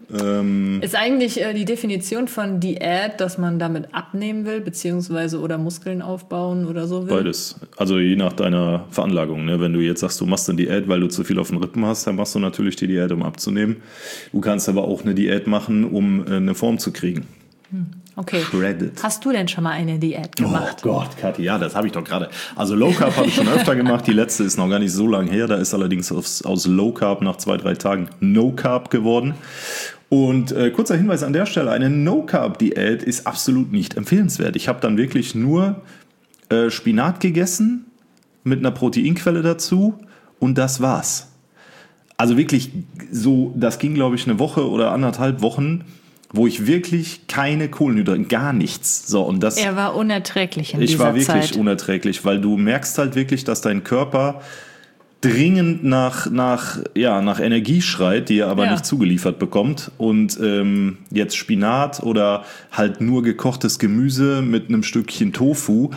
Ist eigentlich die Definition von Diät, dass man damit abnehmen will, beziehungsweise oder Muskeln aufbauen oder so will?
Beides. Also je nach deiner Veranlagung. Ne? Wenn du jetzt sagst, du machst eine Diät, weil du zu viel auf den Rippen hast, dann machst du natürlich die Diät, um abzunehmen. Du kannst aber auch eine Diät machen, um eine Form zu kriegen.
Okay.
Shredded.
Hast du denn schon mal eine Diät gemacht?
Oh Gott, Kathi, ja, das habe ich doch gerade. Also Low Carb habe ich schon öfter gemacht. Die letzte ist noch gar nicht so lange her. Da ist allerdings aus Low Carb nach 2-3 Tagen No Carb geworden. Und kurzer Hinweis an der Stelle, eine No-Carb-Diät ist absolut nicht empfehlenswert. Ich habe dann wirklich nur Spinat gegessen mit einer Proteinquelle dazu und das war's. Also wirklich so, das ging glaube ich eine Woche oder 1,5 Wochen, wo ich wirklich keine Kohlenhydrate, gar nichts. So, und das,
er war unerträglich in
dieser Zeit. Ich war wirklich
Zeit.
unerträglich, weil du merkst halt wirklich, dass dein Körper dringend nach Energie schreit, die er aber nicht zugeliefert bekommt. Und jetzt Spinat oder halt nur gekochtes Gemüse mit einem Stückchen Tofu,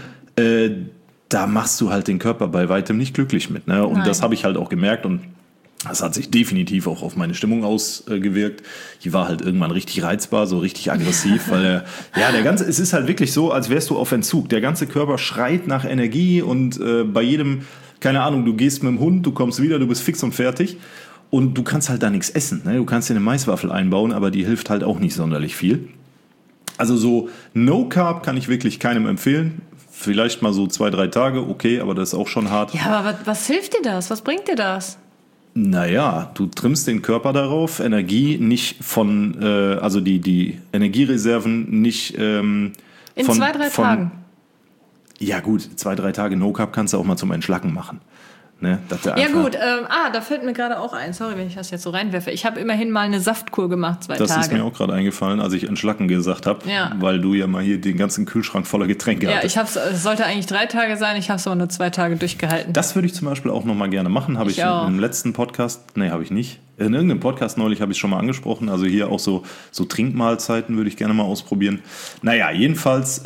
da machst du halt den Körper bei weitem nicht glücklich mit. Ne? Und das habe ich halt auch gemerkt und das hat sich definitiv auch auf meine Stimmung ausgewirkt. Die war halt irgendwann richtig reizbar, so richtig aggressiv, weil es ist halt wirklich so, als wärst du auf Entzug. Der ganze Körper schreit nach Energie und bei jedem, keine Ahnung, du gehst mit dem Hund, du kommst wieder, du bist fix und fertig und du kannst halt da nichts essen. Ne? Du kannst dir eine Maiswaffel einbauen, aber die hilft halt auch nicht sonderlich viel. Also so No Carb kann ich wirklich keinem empfehlen. Vielleicht mal so 2-3 Tage, okay, aber das ist auch schon hart.
Ja, aber was hilft dir das? Was bringt dir das?
Naja, du trimmst den Körper darauf, Energie nicht von, also die Energiereserven nicht
in 2-3 Tagen.
Ja gut, 2-3 Tage No Carb kannst du auch mal zum Entschlacken machen. Ne, dass du
Ja
einfach,
gut, da fällt mir gerade auch ein, sorry, wenn ich das jetzt so reinwerfe. Ich habe immerhin mal eine Saftkur gemacht, 2
das
Tage.
ist mir auch gerade eingefallen, als ich Entschlacken gesagt habe,
Ja.
weil du ja mal hier den ganzen Kühlschrank voller Getränke
Ja,
hattest.
es sollte eigentlich 3 Tage sein, ich habe es aber nur 2 Tage durchgehalten.
Das würde ich zum Beispiel auch nochmal gerne machen. Habe ich
auch.
im letzten Podcast, habe ich nicht. In irgendeinem Podcast neulich habe ich es schon mal angesprochen. Also hier auch so Trinkmahlzeiten würde ich gerne mal ausprobieren. Naja, jedenfalls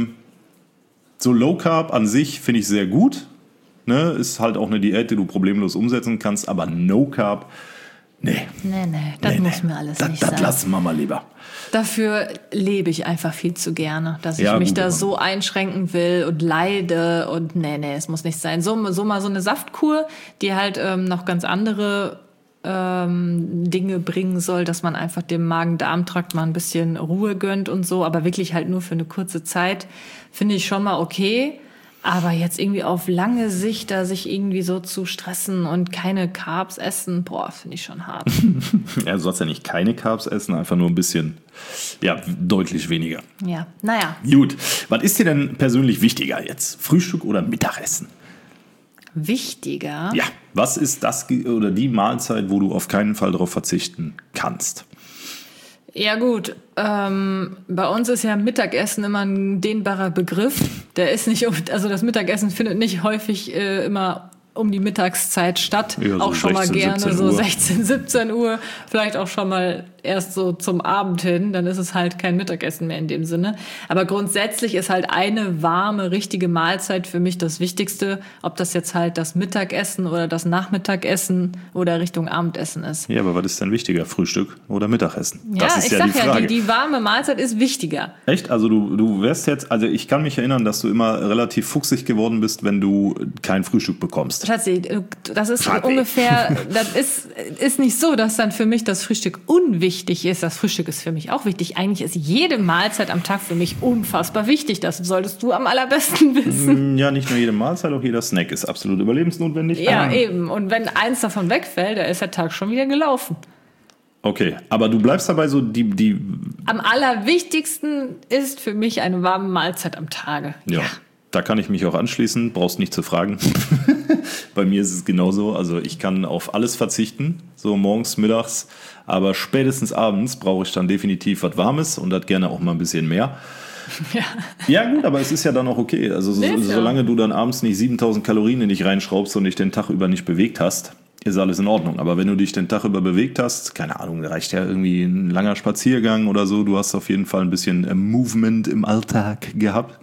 so Low Carb an sich finde ich sehr gut. Ne? Ist halt auch eine Diät, die du problemlos umsetzen kannst. Aber No Carb, nee.
Das muss mir alles nicht
Das
sein.
lassen wir mal lieber.
Dafür lebe ich einfach viel zu gerne, dass ich
Ja,
mich
gut,
da
aber-
so einschränken will und leide und es muss nicht sein. So mal so eine Saftkur, die halt noch ganz andere Dinge bringen soll, dass man einfach dem Magen-Darm-Trakt mal ein bisschen Ruhe gönnt und so, aber wirklich halt nur für eine kurze Zeit, finde ich schon mal okay. Aber jetzt irgendwie auf lange Sicht da sich irgendwie so zu stressen und keine Carbs essen, finde ich schon hart.
Ja, du sollst ja nicht keine Carbs essen, einfach nur ein bisschen, deutlich weniger.
Ja, naja.
Gut, was ist dir denn persönlich wichtiger jetzt? Frühstück oder Mittagessen?
Wichtiger.
Ja, was ist das oder die Mahlzeit, wo du auf keinen Fall darauf verzichten kannst?
Ja gut, bei uns ist ja Mittagessen immer ein dehnbarer Begriff. Der ist nicht, also das Mittagessen findet nicht häufig immer um die Mittagszeit statt.
Ja, so
auch schon
16,
mal gerne
17
so
Uhr.
16, 17 Uhr. Vielleicht auch schon mal erst so zum Abend hin. Dann ist es halt kein Mittagessen mehr in dem Sinne. Aber grundsätzlich ist halt eine warme, richtige Mahlzeit für mich das Wichtigste. Ob das jetzt halt das Mittagessen oder das Nachmittagessen oder Richtung Abendessen ist.
Ja, aber was ist denn wichtiger, Frühstück oder Mittagessen?
Ja,
Das ist
ich
ja
sag
die Frage.
ja, die warme Mahlzeit ist wichtiger.
Echt? Also du wärst jetzt, also ich kann mich erinnern, dass du immer relativ fuchsig geworden bist, wenn du kein Frühstück bekommst.
Schatzi, das ist
Schatzi.
ungefähr, das ist nicht so, dass dann für mich das Frühstück unwichtig ist. Das Frühstück ist für mich auch wichtig. Eigentlich ist jede Mahlzeit am Tag für mich unfassbar wichtig. Das solltest du am allerbesten wissen.
Ja, nicht nur jede Mahlzeit, auch jeder Snack ist absolut überlebensnotwendig.
Ja, eben. Und wenn eins davon wegfällt, dann ist der Tag schon wieder gelaufen.
Okay, aber du bleibst dabei so die
Am allerwichtigsten ist für mich eine warme Mahlzeit am Tage.
ja. Da kann ich mich auch anschließen, brauchst nicht zu fragen. Bei mir ist es genauso. Also ich kann auf alles verzichten, so morgens, mittags, aber spätestens abends brauche ich dann definitiv was Warmes und das gerne auch mal ein bisschen mehr. Ja gut, aber es ist ja dann auch okay. Also solange du dann abends nicht 7000 Kalorien in dich reinschraubst und dich den Tag über nicht bewegt hast, ist alles in Ordnung. Aber wenn du dich den Tag über bewegt hast, keine Ahnung, da reicht ja irgendwie ein langer Spaziergang oder so, du hast auf jeden Fall ein bisschen Movement im Alltag gehabt,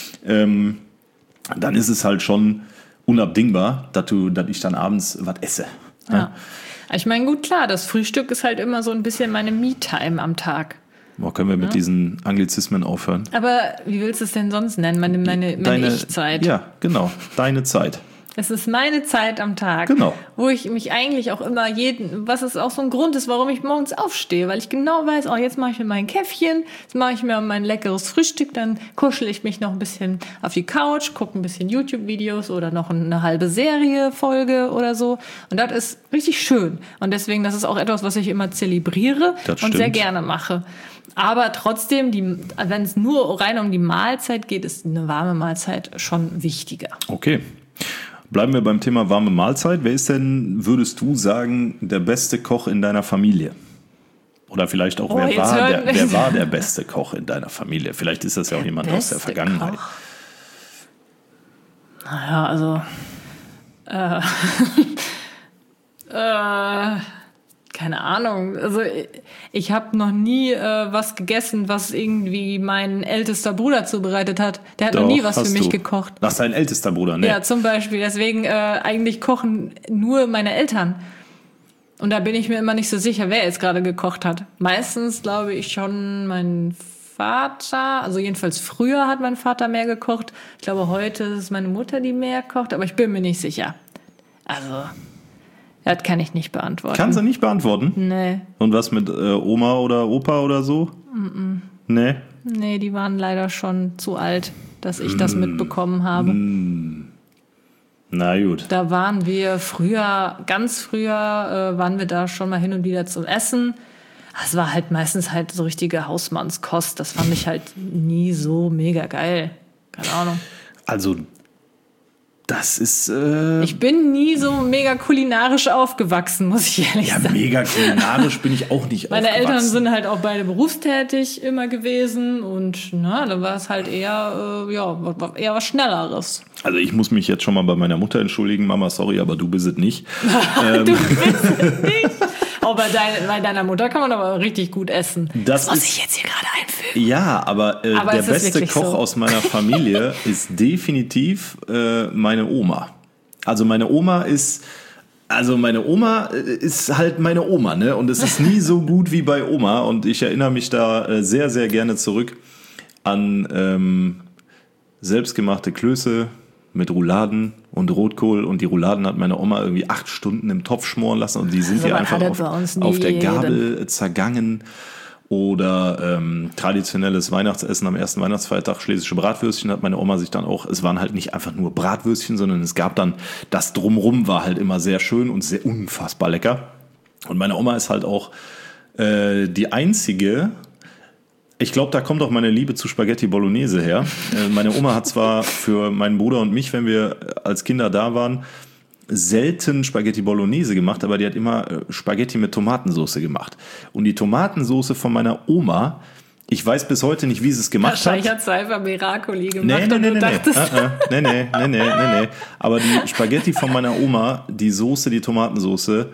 dann ist es halt schon unabdingbar, dass ich dann abends was esse.
Ja. Ich meine, gut, klar, das Frühstück ist halt immer so ein bisschen meine Me-Time am Tag.
Boah, können wir mit diesen Anglizismen aufhören?
Aber wie willst du es denn sonst nennen? Meine Ich-Zeit.
Ja, genau, deine Zeit.
Es ist meine Zeit am Tag,
Genau.
wo ich mich eigentlich auch immer was es auch so ein Grund ist, warum ich morgens aufstehe, weil ich genau weiß, jetzt mache ich mir mein Käffchen, jetzt mache ich mir mein leckeres Frühstück, dann kuschel ich mich noch ein bisschen auf die Couch, gucke ein bisschen YouTube-Videos oder noch eine halbe Folge oder so. Und das ist richtig schön. Und deswegen, das ist auch etwas, was ich immer zelebriere
Das
und sehr
stimmt.
gerne mache. Aber trotzdem, wenn es nur rein um die Mahlzeit geht, ist eine warme Mahlzeit schon wichtiger.
Okay. Bleiben wir beim Thema warme Mahlzeit. Wer ist denn, würdest du sagen, der beste Koch in deiner Familie? Oder vielleicht auch, wer war der beste Koch in deiner Familie? Vielleicht ist das ja auch jemand aus der Vergangenheit.
Koch? Naja, also keine Ahnung. Also ich habe noch nie was gegessen, was irgendwie mein ältester Bruder zubereitet hat. Der hat noch nie was für mich gekocht.
Ach, dein ältester Bruder, ne?
Ja, zum Beispiel. Deswegen eigentlich kochen nur meine Eltern. Und da bin ich mir immer nicht so sicher, wer jetzt gerade gekocht hat. Meistens glaube ich schon mein Vater. Also jedenfalls früher hat mein Vater mehr gekocht. Ich glaube, heute ist es meine Mutter, die mehr kocht. Aber ich bin mir nicht sicher. Also, das kann ich nicht beantworten.
Kannst du nicht beantworten?
Nee.
Und was mit Oma oder Opa oder so? Nee?
Nee, die waren leider schon zu alt, dass ich das mitbekommen habe.
Na gut.
Da waren wir ganz früher waren wir da schon mal hin und wieder zum Essen. Es war halt meistens halt so richtige Hausmannskost. Das fand ich halt nie so mega geil. Keine Ahnung.
Also, Das ist...
Ich bin nie so mega kulinarisch aufgewachsen, muss ich ehrlich sagen.
Ja, mega kulinarisch bin ich auch nicht
Meine
aufgewachsen.
Eltern sind halt auch beide berufstätig immer gewesen und da war es halt eher, eher was Schnelleres.
Also ich muss mich jetzt schon mal bei meiner Mutter entschuldigen, Mama, sorry, aber du bist es nicht.
Du bist es nicht. Oh, bei deiner Mutter kann man aber richtig gut essen. Das muss ich jetzt hier gerade einfügen.
Ja, aber der beste Koch
so
aus meiner Familie ist definitiv meine Oma. Also meine Oma ist halt meine Oma, ne? Und es ist nie so gut wie bei Oma. Und ich erinnere mich da sehr, sehr gerne zurück an selbstgemachte Klöße mit Rouladen und Rotkohl. Und die Rouladen hat meine Oma irgendwie 8 Stunden im Topf schmoren lassen. Und die sind ja einfach auf der Gabel zergangen. Oder traditionelles Weihnachtsessen am ersten Weihnachtsfeiertag, schlesische Bratwürstchen, hat meine Oma sich dann auch, es waren halt nicht einfach nur Bratwürstchen, sondern es gab dann, das Drumrum war halt immer sehr schön und sehr unfassbar lecker. Und meine Oma ist halt auch die einzige, ich glaube, da kommt auch meine Liebe zu Spaghetti Bolognese her. Meine Oma hat zwar für meinen Bruder und mich, wenn wir als Kinder da waren, selten Spaghetti Bolognese gemacht, aber die hat immer Spaghetti mit Tomatensauce gemacht. Und die Tomatensauce von meiner Oma, ich weiß bis heute nicht, wie sie es gemacht hat.
Wahrscheinlich hat Cypher Miracoli gemacht
Nee. Aber die Spaghetti von meiner Oma, die Soße, die Tomatensauce,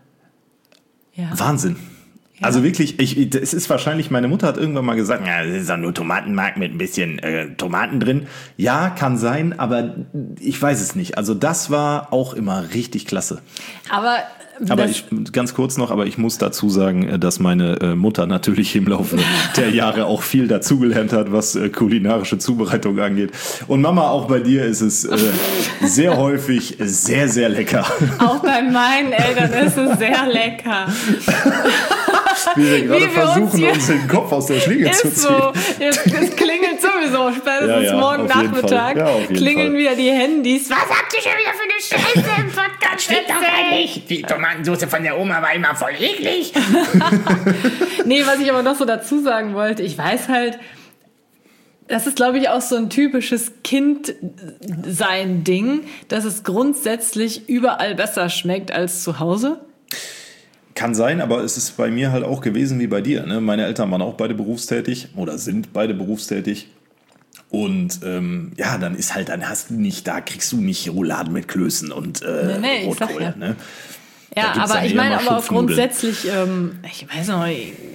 Wahnsinn. Ja. Also wirklich, es ist wahrscheinlich, meine Mutter hat irgendwann mal gesagt, ja, das ist ja nur Tomatenmark mit ein bisschen Tomaten drin. Ja, kann sein, aber ich weiß es nicht. Also das war auch immer richtig klasse. Aber ganz kurz noch, aber ich muss dazu sagen, dass meine Mutter natürlich im Laufe der Jahre auch viel dazugelernt hat, was kulinarische Zubereitung angeht. Und Mama, auch bei dir ist es sehr häufig sehr, sehr lecker.
Auch bei meinen Eltern ist es sehr lecker.
Wie wir gerade versuchen, uns den Kopf aus der Schlinge zu ziehen.
So. Es klingelt sowieso spätestens morgen Nachmittag. Klingeln wieder die Handys. Was habt ihr schon wieder für eine Scheiße im Podcast?
Stimmt doch gar nicht. Die Tomatensauce von der Oma war immer voll eklig.
Nee, was ich aber noch so dazu sagen wollte, ich weiß halt, das ist, glaube ich, auch so ein typisches Kind-Sein-Ding, dass es grundsätzlich überall besser schmeckt als zu Hause.
Kann sein, aber es ist bei mir halt auch gewesen wie bei dir. Ne? Meine Eltern waren auch beide berufstätig oder sind beide berufstätig. Und dann ist halt, dann kriegst du nicht Rouladen mit Klößen und Rotkohl.
Ja.
Ne?
Ja, aber ich meine aber auch grundsätzlich, ich weiß noch,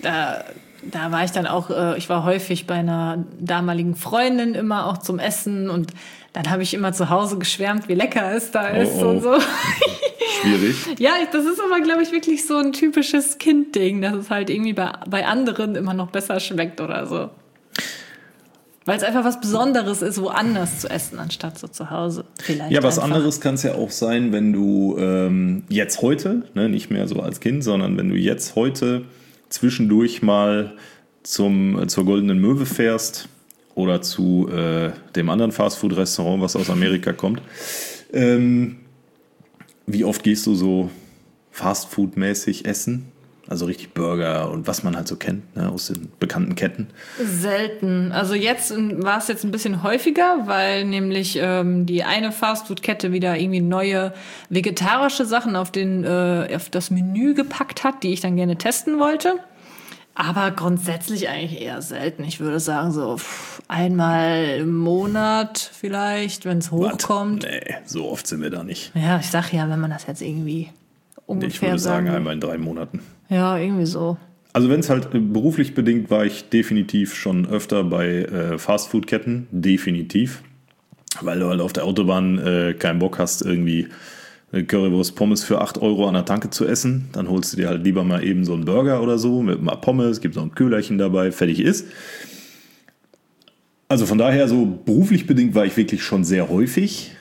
da war ich dann auch, ich war häufig bei einer damaligen Freundin immer auch zum Essen und dann habe ich immer zu Hause geschwärmt, wie lecker es da ist und so.
Schwierig.
Ja, das ist aber, glaube ich, wirklich so ein typisches Kind-Ding, dass es halt irgendwie bei anderen immer noch besser schmeckt oder so. Weil es einfach was Besonderes ist, woanders zu essen, anstatt so zu Hause. Vielleicht
ja, was anderes kann es ja auch sein, wenn du jetzt heute, ne, nicht mehr so als Kind, sondern wenn du jetzt heute zwischendurch mal zur Goldenen Möwe fährst oder zu dem anderen Fastfood-Restaurant, was aus Amerika kommt. Wie oft gehst du so Fastfood-mäßig essen? Also richtig Burger und was man halt so kennt, ne, aus den bekannten Ketten.
Selten. Also jetzt war es jetzt ein bisschen häufiger, weil nämlich die eine Fastfood-Kette wieder irgendwie neue vegetarische Sachen auf das Menü gepackt hat, die ich dann gerne testen wollte. Aber grundsätzlich eigentlich eher selten. Ich würde sagen so einmal im Monat vielleicht, wenn es hochkommt.
Nee, so oft sind wir da nicht.
Ja, ich sag ja, wenn man das jetzt irgendwie ungefähr
ich würde sagen, einmal in 3 Monaten.
Ja, irgendwie so.
Also wenn es halt beruflich bedingt, war ich definitiv schon öfter bei Fastfood-Ketten. Definitiv. Weil du halt auf der Autobahn keinen Bock hast, irgendwie Currywurst Pommes für 8 € an der Tanke zu essen. Dann holst du dir halt lieber mal eben so einen Burger oder so mit mal Pommes, gibt noch ein Kühlerchen dabei, fertig ist. Also von daher, so beruflich bedingt war ich wirklich schon sehr häufig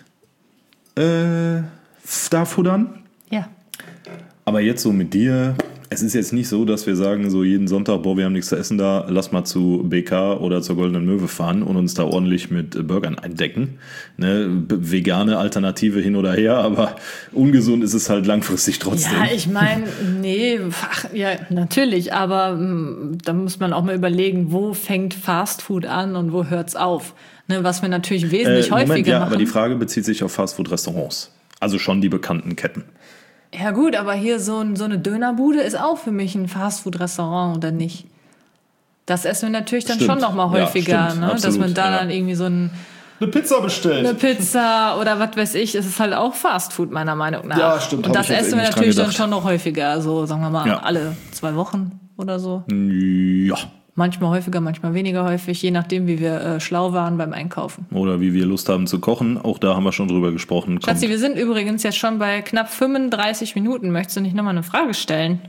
da futtern.
Ja.
Aber jetzt so mit dir, es ist jetzt nicht so, dass wir sagen, so jeden Sonntag, wir haben nichts zu essen da, lass mal zu BK oder zur Goldenen Möwe fahren und uns da ordentlich mit Burgern eindecken. Ne, vegane Alternative hin oder her, aber ungesund ist es halt langfristig trotzdem.
Ja, ich meine, ja, natürlich, aber da muss man auch mal überlegen, wo fängt Fastfood an und wo hört's auf? Ne, was wir natürlich wesentlich häufiger
Moment, ja,
machen.
aber die Frage bezieht sich auf Fastfood-Restaurants. Also schon die bekannten Ketten.
Ja gut, aber hier so eine Dönerbude ist auch für mich ein Fastfood-Restaurant, oder nicht? Das essen wir natürlich dann
Stimmt.
schon noch mal
Ja,
häufiger,
stimmt,
ne?
absolut,
Dass man da
ja.
dann irgendwie so
Eine Pizza bestellt.
eine Pizza oder was weiß ich, es ist halt auch Fastfood meiner Meinung nach.
Ja, stimmt,
Und
hab
das
ich jetzt
essen wir
eben nicht dran
natürlich dann
gedacht.
schon noch häufiger, so sagen wir mal
Ja.
alle 2 Wochen oder so.
Ja.
Manchmal häufiger, manchmal weniger häufig, je nachdem, wie wir schlau waren beim Einkaufen.
Oder wie wir Lust haben zu kochen. Auch da haben wir schon drüber gesprochen.
Schatzi, wir sind übrigens jetzt schon bei knapp 35 Minuten. Möchtest du nicht nochmal eine Frage stellen?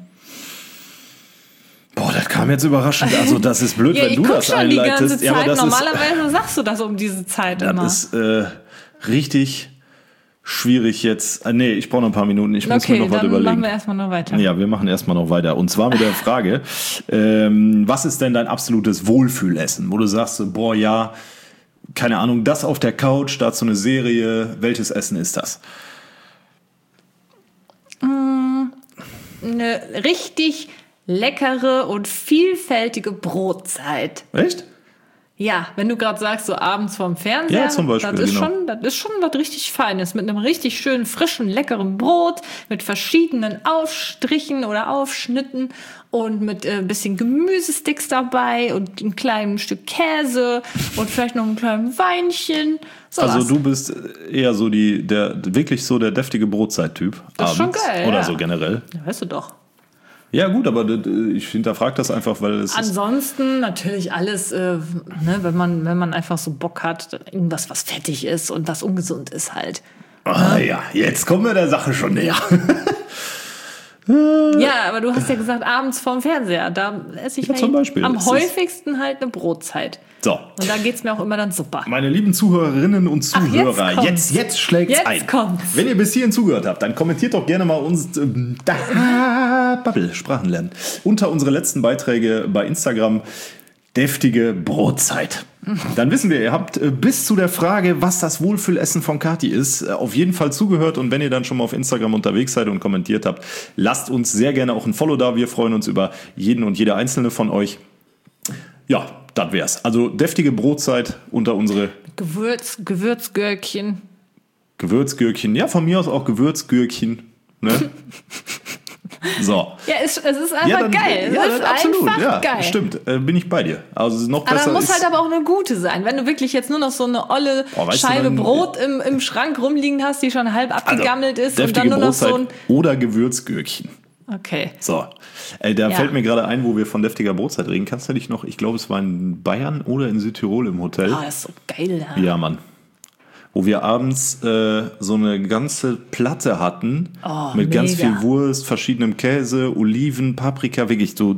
Boah, das kam jetzt überraschend. Also das ist blöd,
Ja,
wenn
ich
du
guck
das
schon die ganze
einleitest.
Zeit.
Ja, aber das
Normalerweise sagst du das um diese Zeit immer.
ist richtig schwierig jetzt. Nee, ich brauche noch ein paar Minuten. Ich muss mir
Okay,
noch was
dann machen
überlegen.
wir erstmal noch weiter.
Ja, wir machen erstmal noch weiter. Und zwar mit der Frage, was ist denn dein absolutes Wohlfühlessen? Wo du sagst, boah, ja, keine Ahnung, das auf der Couch, dazu eine Serie. Welches Essen ist das?
Eine richtig leckere und vielfältige Brotzeit.
Echt?
Ja, wenn du gerade sagst, so abends vorm Fernseher,
Ja, zum Beispiel,
das ist
genau.
das ist schon was richtig Feines. Mit einem richtig schönen, frischen, leckeren Brot, mit verschiedenen Aufstrichen oder Aufschnitten und mit ein bisschen Gemüsesticks dabei und ein kleines Stück Käse und vielleicht noch ein kleines Weinchen. So
Also
was.
du bist eher so wirklich so der deftige Brotzeit-Typ.
Das ist schon
abends.
geil,
Oder
ja.
so generell.
Ja, weißt du doch.
Ja gut, aber ich hinterfrage das einfach, weil es ist,
Ansonsten natürlich alles, ne, wenn man einfach so Bock hat, irgendwas, was fettig ist und was ungesund ist halt.
ja, jetzt kommen wir der Sache schon näher.
Ja, aber du hast ja gesagt, abends vorm Fernseher, da esse ich
Ja, zum Beispiel.
am
Es ist-
häufigsten halt eine Brotzeit.
So,
Und da geht's mir auch immer dann super.
meine lieben Zuhörerinnen und Zuhörer,
kommt's.
jetzt schlägt's
Jetzt
ein.
kommt's.
Wenn ihr bis hierhin zugehört habt, dann kommentiert doch gerne mal uns Bubble, Sprachen lernen. Unter unsere letzten Beiträge bei Instagram deftige Brotzeit. Dann wissen wir, ihr habt bis zu der Frage, was das Wohlfühlessen von Kathi ist, auf jeden Fall zugehört. Und wenn ihr dann schon mal auf Instagram unterwegs seid und kommentiert habt, lasst uns sehr gerne auch ein Follow da. Wir freuen uns über jeden und jede einzelne von euch. Ja, das wär's. Also deftige Brotzeit unter unsere
Gewürzgürkchen.
Gewürzgürkchen. Ja, von mir aus auch Gewürzgürkchen. Ne? So.
Ja, es ist einfach
dann-
geil.
Ja,
Es ist
absolut.
einfach
Ja,
geil.
stimmt. Bin ich bei dir. Also es ist noch
Aber
besser.
dann muss
ist,
halt aber auch eine gute sein. Wenn du wirklich jetzt nur noch so eine olle
Boah, weißt du,
Scheibe
dann-
Brot im Schrank rumliegen hast, die schon halb abgegammelt ist und dann
deftige
nur noch so ein...
Brotzeit oder Gewürzgürkchen.
Okay.
So. Da
Ja.
fällt mir gerade ein, wo wir von deftiger Brotzeit reden. Kannst du dich noch, ich glaube, es war in Bayern oder in Südtirol im Hotel.
Ah, das ist so geil da.
Ja, Mann. Wo wir abends so eine ganze Platte hatten
Oh,
mit ganz
mega.
viel Wurst, verschiedenem Käse, Oliven, Paprika, wirklich so.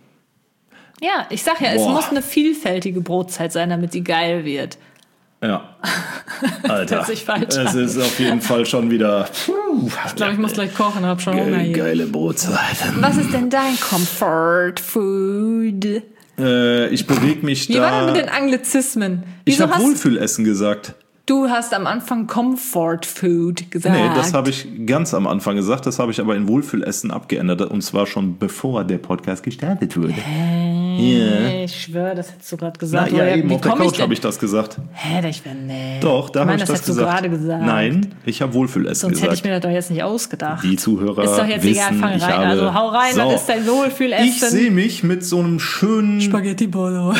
Ja, ich sag ja, es
Boah.
muss eine vielfältige Brotzeit sein, damit sie geil wird.
Ja. Alter.
Hört sich falsch
es
an.
ist auf jeden Fall schon wieder.
Ich glaube, ich muss gleich kochen, hab schon Hunger hier.
Geile Brotzeit.
Was ist denn dein Comfort Food?
Ich bewege mich
Wie war das
da.
mit den Anglizismen?
Ich
Wieso
habe
hast
Wohlfühlessen gesagt.
du hast am Anfang Comfort Food gesagt?
Nee, das habe ich ganz am Anfang gesagt. Das habe ich aber in Wohlfühlessen abgeändert. Und zwar schon bevor der Podcast gestartet wurde. Ja.
Ich schwöre, das hättest du gerade
Na,
gesagt.
ja,
Woher-
eben
wie
auf der
komm
Couch
denn-
habe ich das gesagt.
Hä, ich bin, nee.
Doch, da
Ich
habe
meine,
ich
das
das
hättest du
gesagt.
gerade gesagt.
Nein, ich habe Wohlfühlessen
Sonst hätte ich
gesagt.
mir das doch jetzt nicht ausgedacht.
Die Zuhörer
Ist doch jetzt
wissen,
egal, fang
ich
rein.
habe...
Also hau rein,
So.
das ist dein Wohlfühlessen.
Ich sehe mich mit so einem schönen...
Spaghetti Bolo.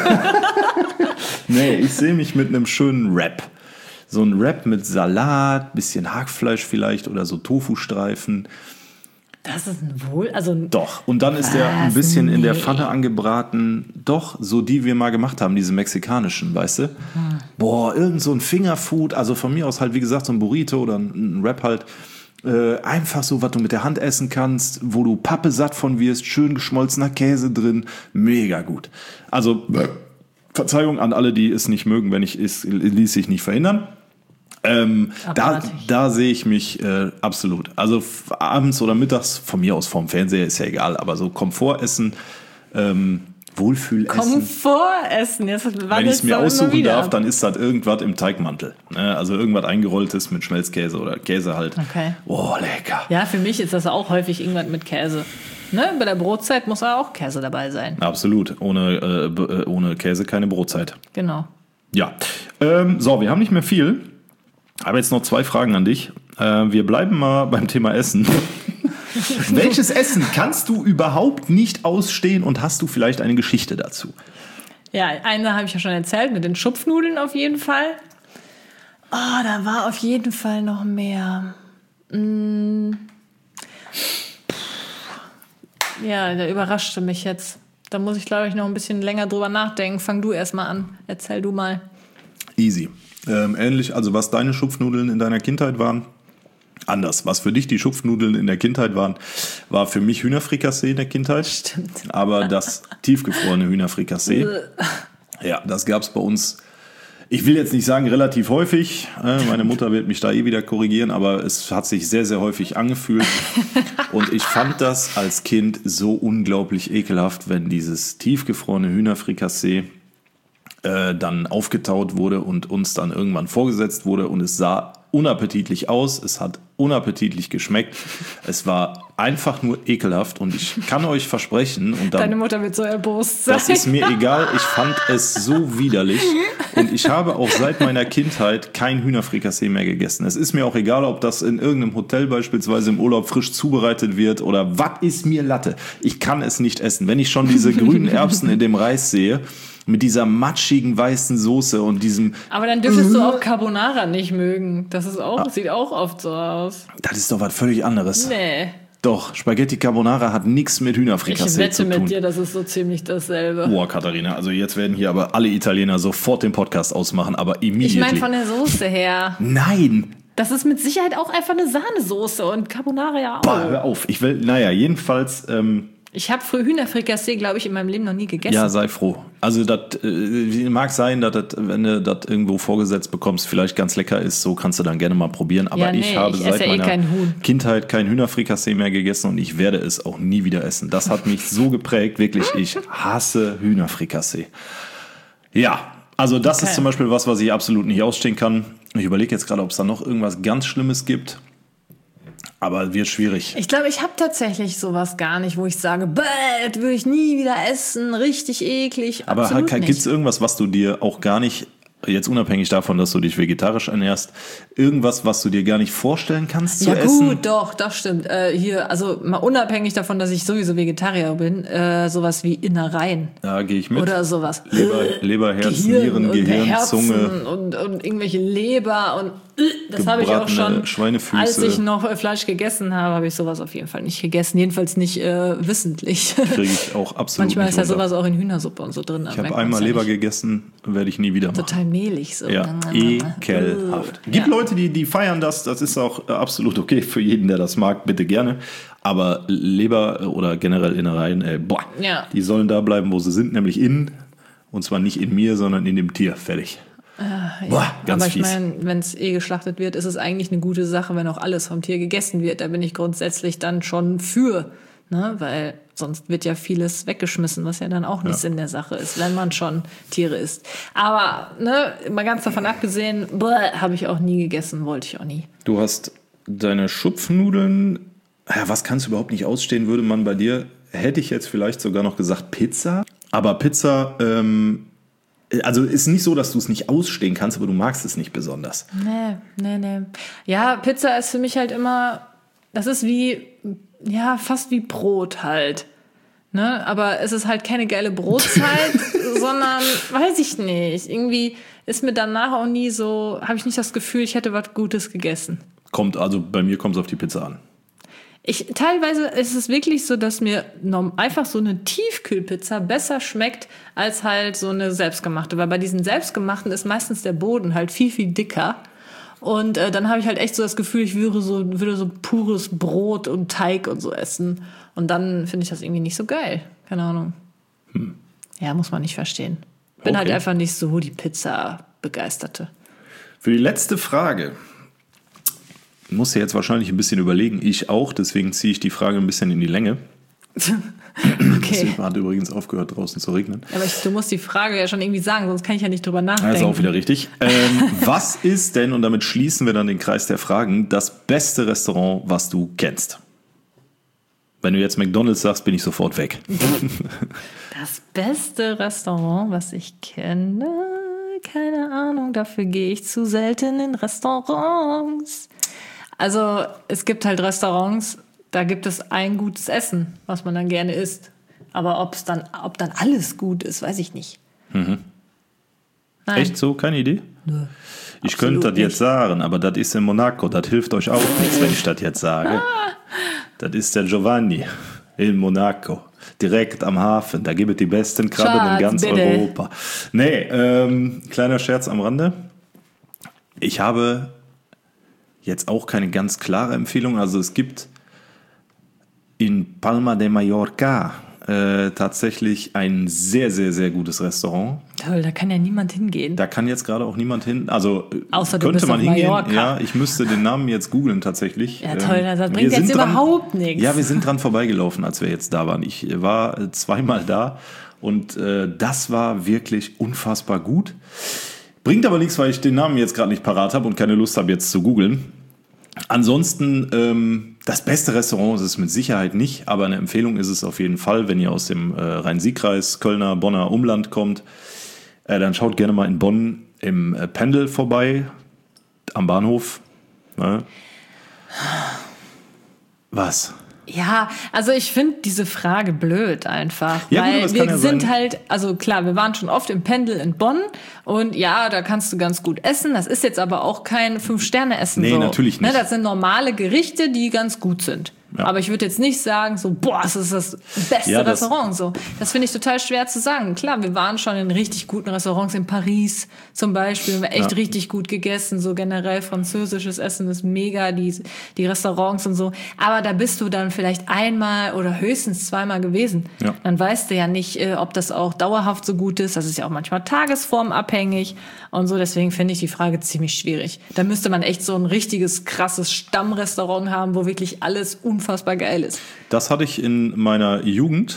Nee, ich sehe mich mit einem schönen Wrap. So ein Wrap mit Salat, bisschen Hackfleisch vielleicht oder so Tofu-Streifen.
Das ist ein Wohl... Also,
Doch. Und dann ist der ein
Was?
bisschen in der
Nee.
Pfanne angebraten. Doch, so die wir mal gemacht haben, diese mexikanischen, weißt du? Boah, irgend so ein Fingerfood. Also von mir aus halt, wie gesagt, so ein Burrito oder ein Wrap halt. Einfach so, was du mit der Hand essen kannst, wo du Pappe satt von wirst, schön geschmolzener Käse drin. Mega gut. Also, Verzeihung an alle, die es nicht mögen, wenn ich es ließ sich nicht verhindern.
Abartig.
Da sehe ich mich absolut. Also abends oder mittags, von mir aus vorm Fernseher, ist ja egal, aber so Komfortessen, Wohlfühlessen.
Komfortessen. Jetzt
Wenn ich es mir aussuchen darf, dann ist das irgendwas im Teigmantel. Ne? Also irgendwas eingerolltes mit Schmelzkäse oder Käse halt.
Okay.
Oh, lecker.
Ja, für mich ist das auch häufig irgendwas mit Käse. Ne? Bei der Brotzeit muss auch Käse dabei sein.
Absolut. Ohne Käse keine Brotzeit.
Genau.
Ja, so, wir haben nicht mehr viel. Aber jetzt noch 2 Fragen an dich. Wir bleiben mal beim Thema Essen. Welches Essen kannst du überhaupt nicht ausstehen und hast du vielleicht eine Geschichte dazu?
Ja, eine habe ich ja schon erzählt, mit den Schupfnudeln auf jeden Fall. Oh, da war auf jeden Fall noch mehr. Ja, der überraschte mich jetzt. Da muss ich, glaube ich, noch ein bisschen länger drüber nachdenken. Fang du erst mal an. Erzähl du mal.
Easy. Ähnlich, also was deine Schupfnudeln in deiner Kindheit waren, anders. Was für dich die Schupfnudeln in der Kindheit waren, war für mich Hühnerfrikassee in der Kindheit.
Stimmt.
Aber das tiefgefrorene Hühnerfrikassee, ja, das gab es bei uns, ich will jetzt nicht sagen relativ häufig, meine Mutter wird mich da wieder korrigieren, aber es hat sich sehr, sehr häufig angefühlt. Und ich fand das als Kind so unglaublich ekelhaft, wenn dieses tiefgefrorene Hühnerfrikassee dann aufgetaut wurde und uns dann irgendwann vorgesetzt wurde und es sah unappetitlich aus, es hat unappetitlich geschmeckt, es war einfach nur ekelhaft und ich kann euch versprechen, und dann,
Deine Mutter wird so erbost sein.
das ist mir egal, ich fand es so widerlich und ich habe auch seit meiner Kindheit kein Hühnerfrikassee mehr gegessen. Es ist mir auch egal, ob das in irgendeinem Hotel beispielsweise im Urlaub frisch zubereitet wird oder was ist mir Latte. Ich kann es nicht essen. Wenn ich schon diese grünen Erbsen in dem Reis sehe, mit dieser matschigen weißen Soße und diesem...
Aber dann dürftest du auch Carbonara nicht mögen. Das ist auch, sieht auch oft so aus.
Das ist doch was völlig anderes.
Nee.
Doch, Spaghetti Carbonara hat nichts mit
Ich
Hühnerfrikassee zu
wette
tun.
mit dir, das ist so ziemlich dasselbe.
Boah, Katharina, also jetzt werden hier aber alle Italiener sofort den Podcast ausmachen, aber
Ich
immediately.
meine von der Soße her.
Nein!
Das ist mit Sicherheit auch einfach eine Sahnesoße und Carbonara ja auch.
Boah, hör auf. Ich will, naja, jedenfalls...
Ich habe früher Hühnerfrikassee, glaube ich, in meinem Leben noch nie gegessen.
Ja, sei froh. Also das mag sein, dass das, wenn du das irgendwo vorgesetzt bekommst, vielleicht ganz lecker ist. So kannst du dann gerne mal probieren. Aber
Ja, nee,
ich habe
ich esse
seit meiner
kein Huhn.
Kindheit kein Hühnerfrikassee mehr gegessen und ich werde es auch nie wieder essen. Das hat mich so geprägt, wirklich. Ich hasse Hühnerfrikassee. Ja, also das ist zum Beispiel was ich absolut nicht ausstehen kann. Ich überlege jetzt gerade, ob es da noch irgendwas ganz Schlimmes gibt. Aber wird schwierig.
Ich glaube, ich habe tatsächlich sowas gar nicht, wo ich sage, bäh, das würde ich nie wieder essen, richtig eklig.
Aber
Absolut
gibt es irgendwas, was du dir auch gar nicht, jetzt unabhängig davon, dass du dich vegetarisch ernährst, irgendwas, was du dir gar nicht vorstellen kannst zu essen?
Ja gut, doch, das stimmt. Hier, also mal unabhängig davon, dass ich sowieso Vegetarier bin, sowas wie Innereien.
Da gehe ich mit.
Oder sowas.
Leber, Herz, Nieren,
und
Gehirn,
Herzen
Zunge.
und irgendwelche Leber und das habe ich auch
gebratene
schon.
Schweinefüße.
Als ich noch Fleisch gegessen habe, habe ich sowas auf jeden Fall nicht gegessen. Jedenfalls nicht wissentlich.
Kriege ich auch absolut
Manchmal
nicht
ist ja
runter.
sowas auch in Hühnersuppe und so drin.
Ich habe einmal Leber gegessen, werde ich nie wieder machen.
Total mehlig so.
Ja, ekelhaft. Gibt Leute, die feiern das ist auch absolut okay für jeden, der das mag, bitte gerne. Aber Leber oder generell Innereien,
Ja.
die sollen da bleiben, wo sie sind, nämlich innen. Und zwar nicht in mir, sondern in dem Tier. Fertig. Boah, ganz
Aber ich
fies.
meine, wenn es geschlachtet wird, ist es eigentlich eine gute Sache, wenn auch alles vom Tier gegessen wird. Da bin ich grundsätzlich dann schon für, ne? Weil sonst wird ja vieles weggeschmissen, was ja dann auch nicht Sinn der Sache ist, wenn man schon Tiere isst. Aber ne, mal ganz davon abgesehen, habe ich auch nie gegessen, wollte ich auch nie.
Du hast deine Schupfnudeln, ja, was kannst du überhaupt nicht ausstehen, würde man bei dir, hätte ich jetzt vielleicht sogar noch gesagt Pizza. Aber Pizza, also ist nicht so, dass du es nicht ausstehen kannst, aber du magst es nicht besonders.
Nee. Ja, Pizza ist für mich halt immer, das ist wie, ja, fast wie Brot halt. Ne? Aber es ist halt keine geile Brotzeit, sondern, weiß ich nicht, irgendwie ist mir danach auch nie so, habe ich nicht das Gefühl, ich hätte was Gutes gegessen.
Bei mir kommt es auf die Pizza an.
Teilweise ist es wirklich so, dass mir einfach so eine Tiefkühlpizza besser schmeckt als halt so eine selbstgemachte. Weil bei diesen selbstgemachten ist meistens der Boden halt viel, viel dicker. Und dann habe ich halt echt so das Gefühl, ich würde so pures Brot und Teig und so essen. Und dann finde ich das irgendwie nicht so geil. Keine Ahnung. Ja, muss man nicht verstehen. Bin halt einfach nicht so die Pizza-Begeisterte.
Für die letzte Frage muss jetzt wahrscheinlich ein bisschen überlegen. Ich auch, deswegen ziehe ich die Frage ein bisschen in die Länge.
Okay.
Es hat übrigens aufgehört, draußen zu regnen.
Aber du musst die Frage ja schon irgendwie sagen, sonst kann ich ja nicht drüber nachdenken.
Das ist auch wieder richtig. Was ist denn, und damit schließen wir dann den Kreis der Fragen, das beste Restaurant, was du kennst? Wenn du jetzt McDonald's sagst, bin ich sofort weg.
Das beste Restaurant, was ich kenne, keine Ahnung, dafür gehe ich zu selten in Restaurants. Also es gibt halt Restaurants, da gibt es ein gutes Essen, was man dann gerne isst. Aber ob dann alles gut ist, weiß ich nicht.
Mhm.
Nein.
Echt so? Keine Idee?
Nö.
Ich könnte das
nicht.
jetzt sagen, aber das ist in Monaco. Das hilft euch auch nichts, wenn ich das jetzt sage. Das ist der Giovanni in Monaco. Direkt am Hafen. Da gibt es die besten Krabben
Schatz,
in ganz
bitte.
Europa. Nee, kleiner Scherz am Rande. Ich habe jetzt auch keine ganz klare Empfehlung. Also es gibt in Palma de Mallorca tatsächlich ein sehr, sehr, sehr gutes Restaurant.
Toll, da kann ja niemand hingehen.
Da kann jetzt gerade auch niemand hin. Also
Außer du
könnte
bist
man
auf
hingehen.
Mallorca.
Ja, ich müsste den Namen jetzt googeln tatsächlich.
Ja, toll, das
wir
bringt jetzt
sind
überhaupt nichts.
Ja, wir sind dran vorbeigelaufen, als wir jetzt da waren. Ich war zweimal da und das war wirklich unfassbar gut. Bringt aber nichts, weil ich den Namen jetzt gerade nicht parat habe und keine Lust habe, jetzt zu googeln. Ansonsten, das beste Restaurant ist es mit Sicherheit nicht, aber eine Empfehlung ist es auf jeden Fall, wenn ihr aus dem Rhein-Sieg-Kreis, Kölner, Bonner Umland kommt, dann schaut gerne mal in Bonn im Pendel vorbei, am Bahnhof. Ne? Was?
Ja, also ich finde diese Frage blöd einfach,
Ja, gut,
weil
das kann
wir
ja
sind
sein.
halt, also klar, wir waren schon oft im Pendel in Bonn und ja, da kannst du ganz gut essen. Das ist jetzt aber auch kein 5-Sterne-Essen.
Nee,
so.
natürlich nicht.
Ne, das sind normale Gerichte, die ganz gut sind.
Ja.
Aber ich würde jetzt nicht sagen, so, boah, das ist das beste
Ja, das-
Restaurant. So, das finde ich total schwer zu sagen. Klar, wir waren schon in richtig guten Restaurants in Paris zum Beispiel, haben wir echt
Ja.
richtig gut gegessen. So generell französisches Essen ist mega, die Restaurants und so. Aber da bist du dann vielleicht einmal oder höchstens zweimal gewesen.
Ja.
Dann weißt du ja nicht, ob das auch dauerhaft so gut ist. Das ist ja auch manchmal tagesformabhängig und so. Deswegen finde ich die Frage ziemlich schwierig. Da müsste man echt so ein richtiges, krasses Stammrestaurant haben, wo wirklich alles unfassbar geil ist.
Das hatte ich in meiner Jugend,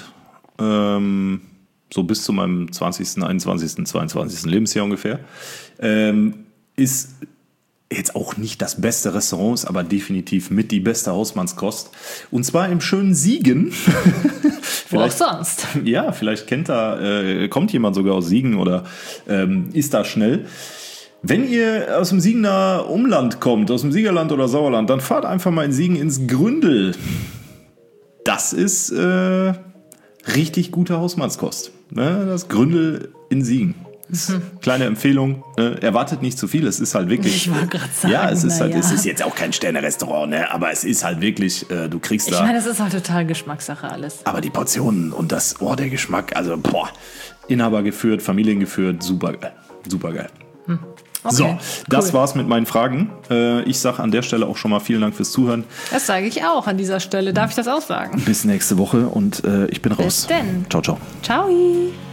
so bis zu meinem 20., 21., 22. Lebensjahr ungefähr. Ist jetzt auch nicht das beste Restaurant, ist aber definitiv mit die beste Hausmannskost. Und zwar im schönen Siegen.
Wo auch sonst.
Ja, vielleicht kommt jemand sogar aus Siegen oder ist da schnell. Wenn ihr aus dem Siegener Umland kommt, aus dem Siegerland oder Sauerland, dann fahrt einfach mal in Siegen ins Gründel. Das ist richtig gute Hausmannskost. Ne? Das Gründel in Siegen. Kleine Empfehlung. Erwartet nicht zu viel. Es ist halt wirklich.
Ich wollte gerade sagen,
ja, es ist halt.
na ja.
Es ist jetzt auch kein Sterne-Restaurant, ne? Aber es ist halt wirklich. Du kriegst
Ich
da.
meine, das ist halt total Geschmackssache alles.
Aber die Portionen und der Geschmack, also Inhaber geführt, Familien geführt, super geil. Super geil.
Okay,
So, das
cool.
war's mit meinen Fragen. Ich sage an der Stelle auch schon mal vielen Dank fürs Zuhören.
Das sage ich auch an dieser Stelle. Darf ich das auch sagen?
Bis nächste Woche und ich bin raus.
Bis denn.
Ciao, ciao.
Ciao.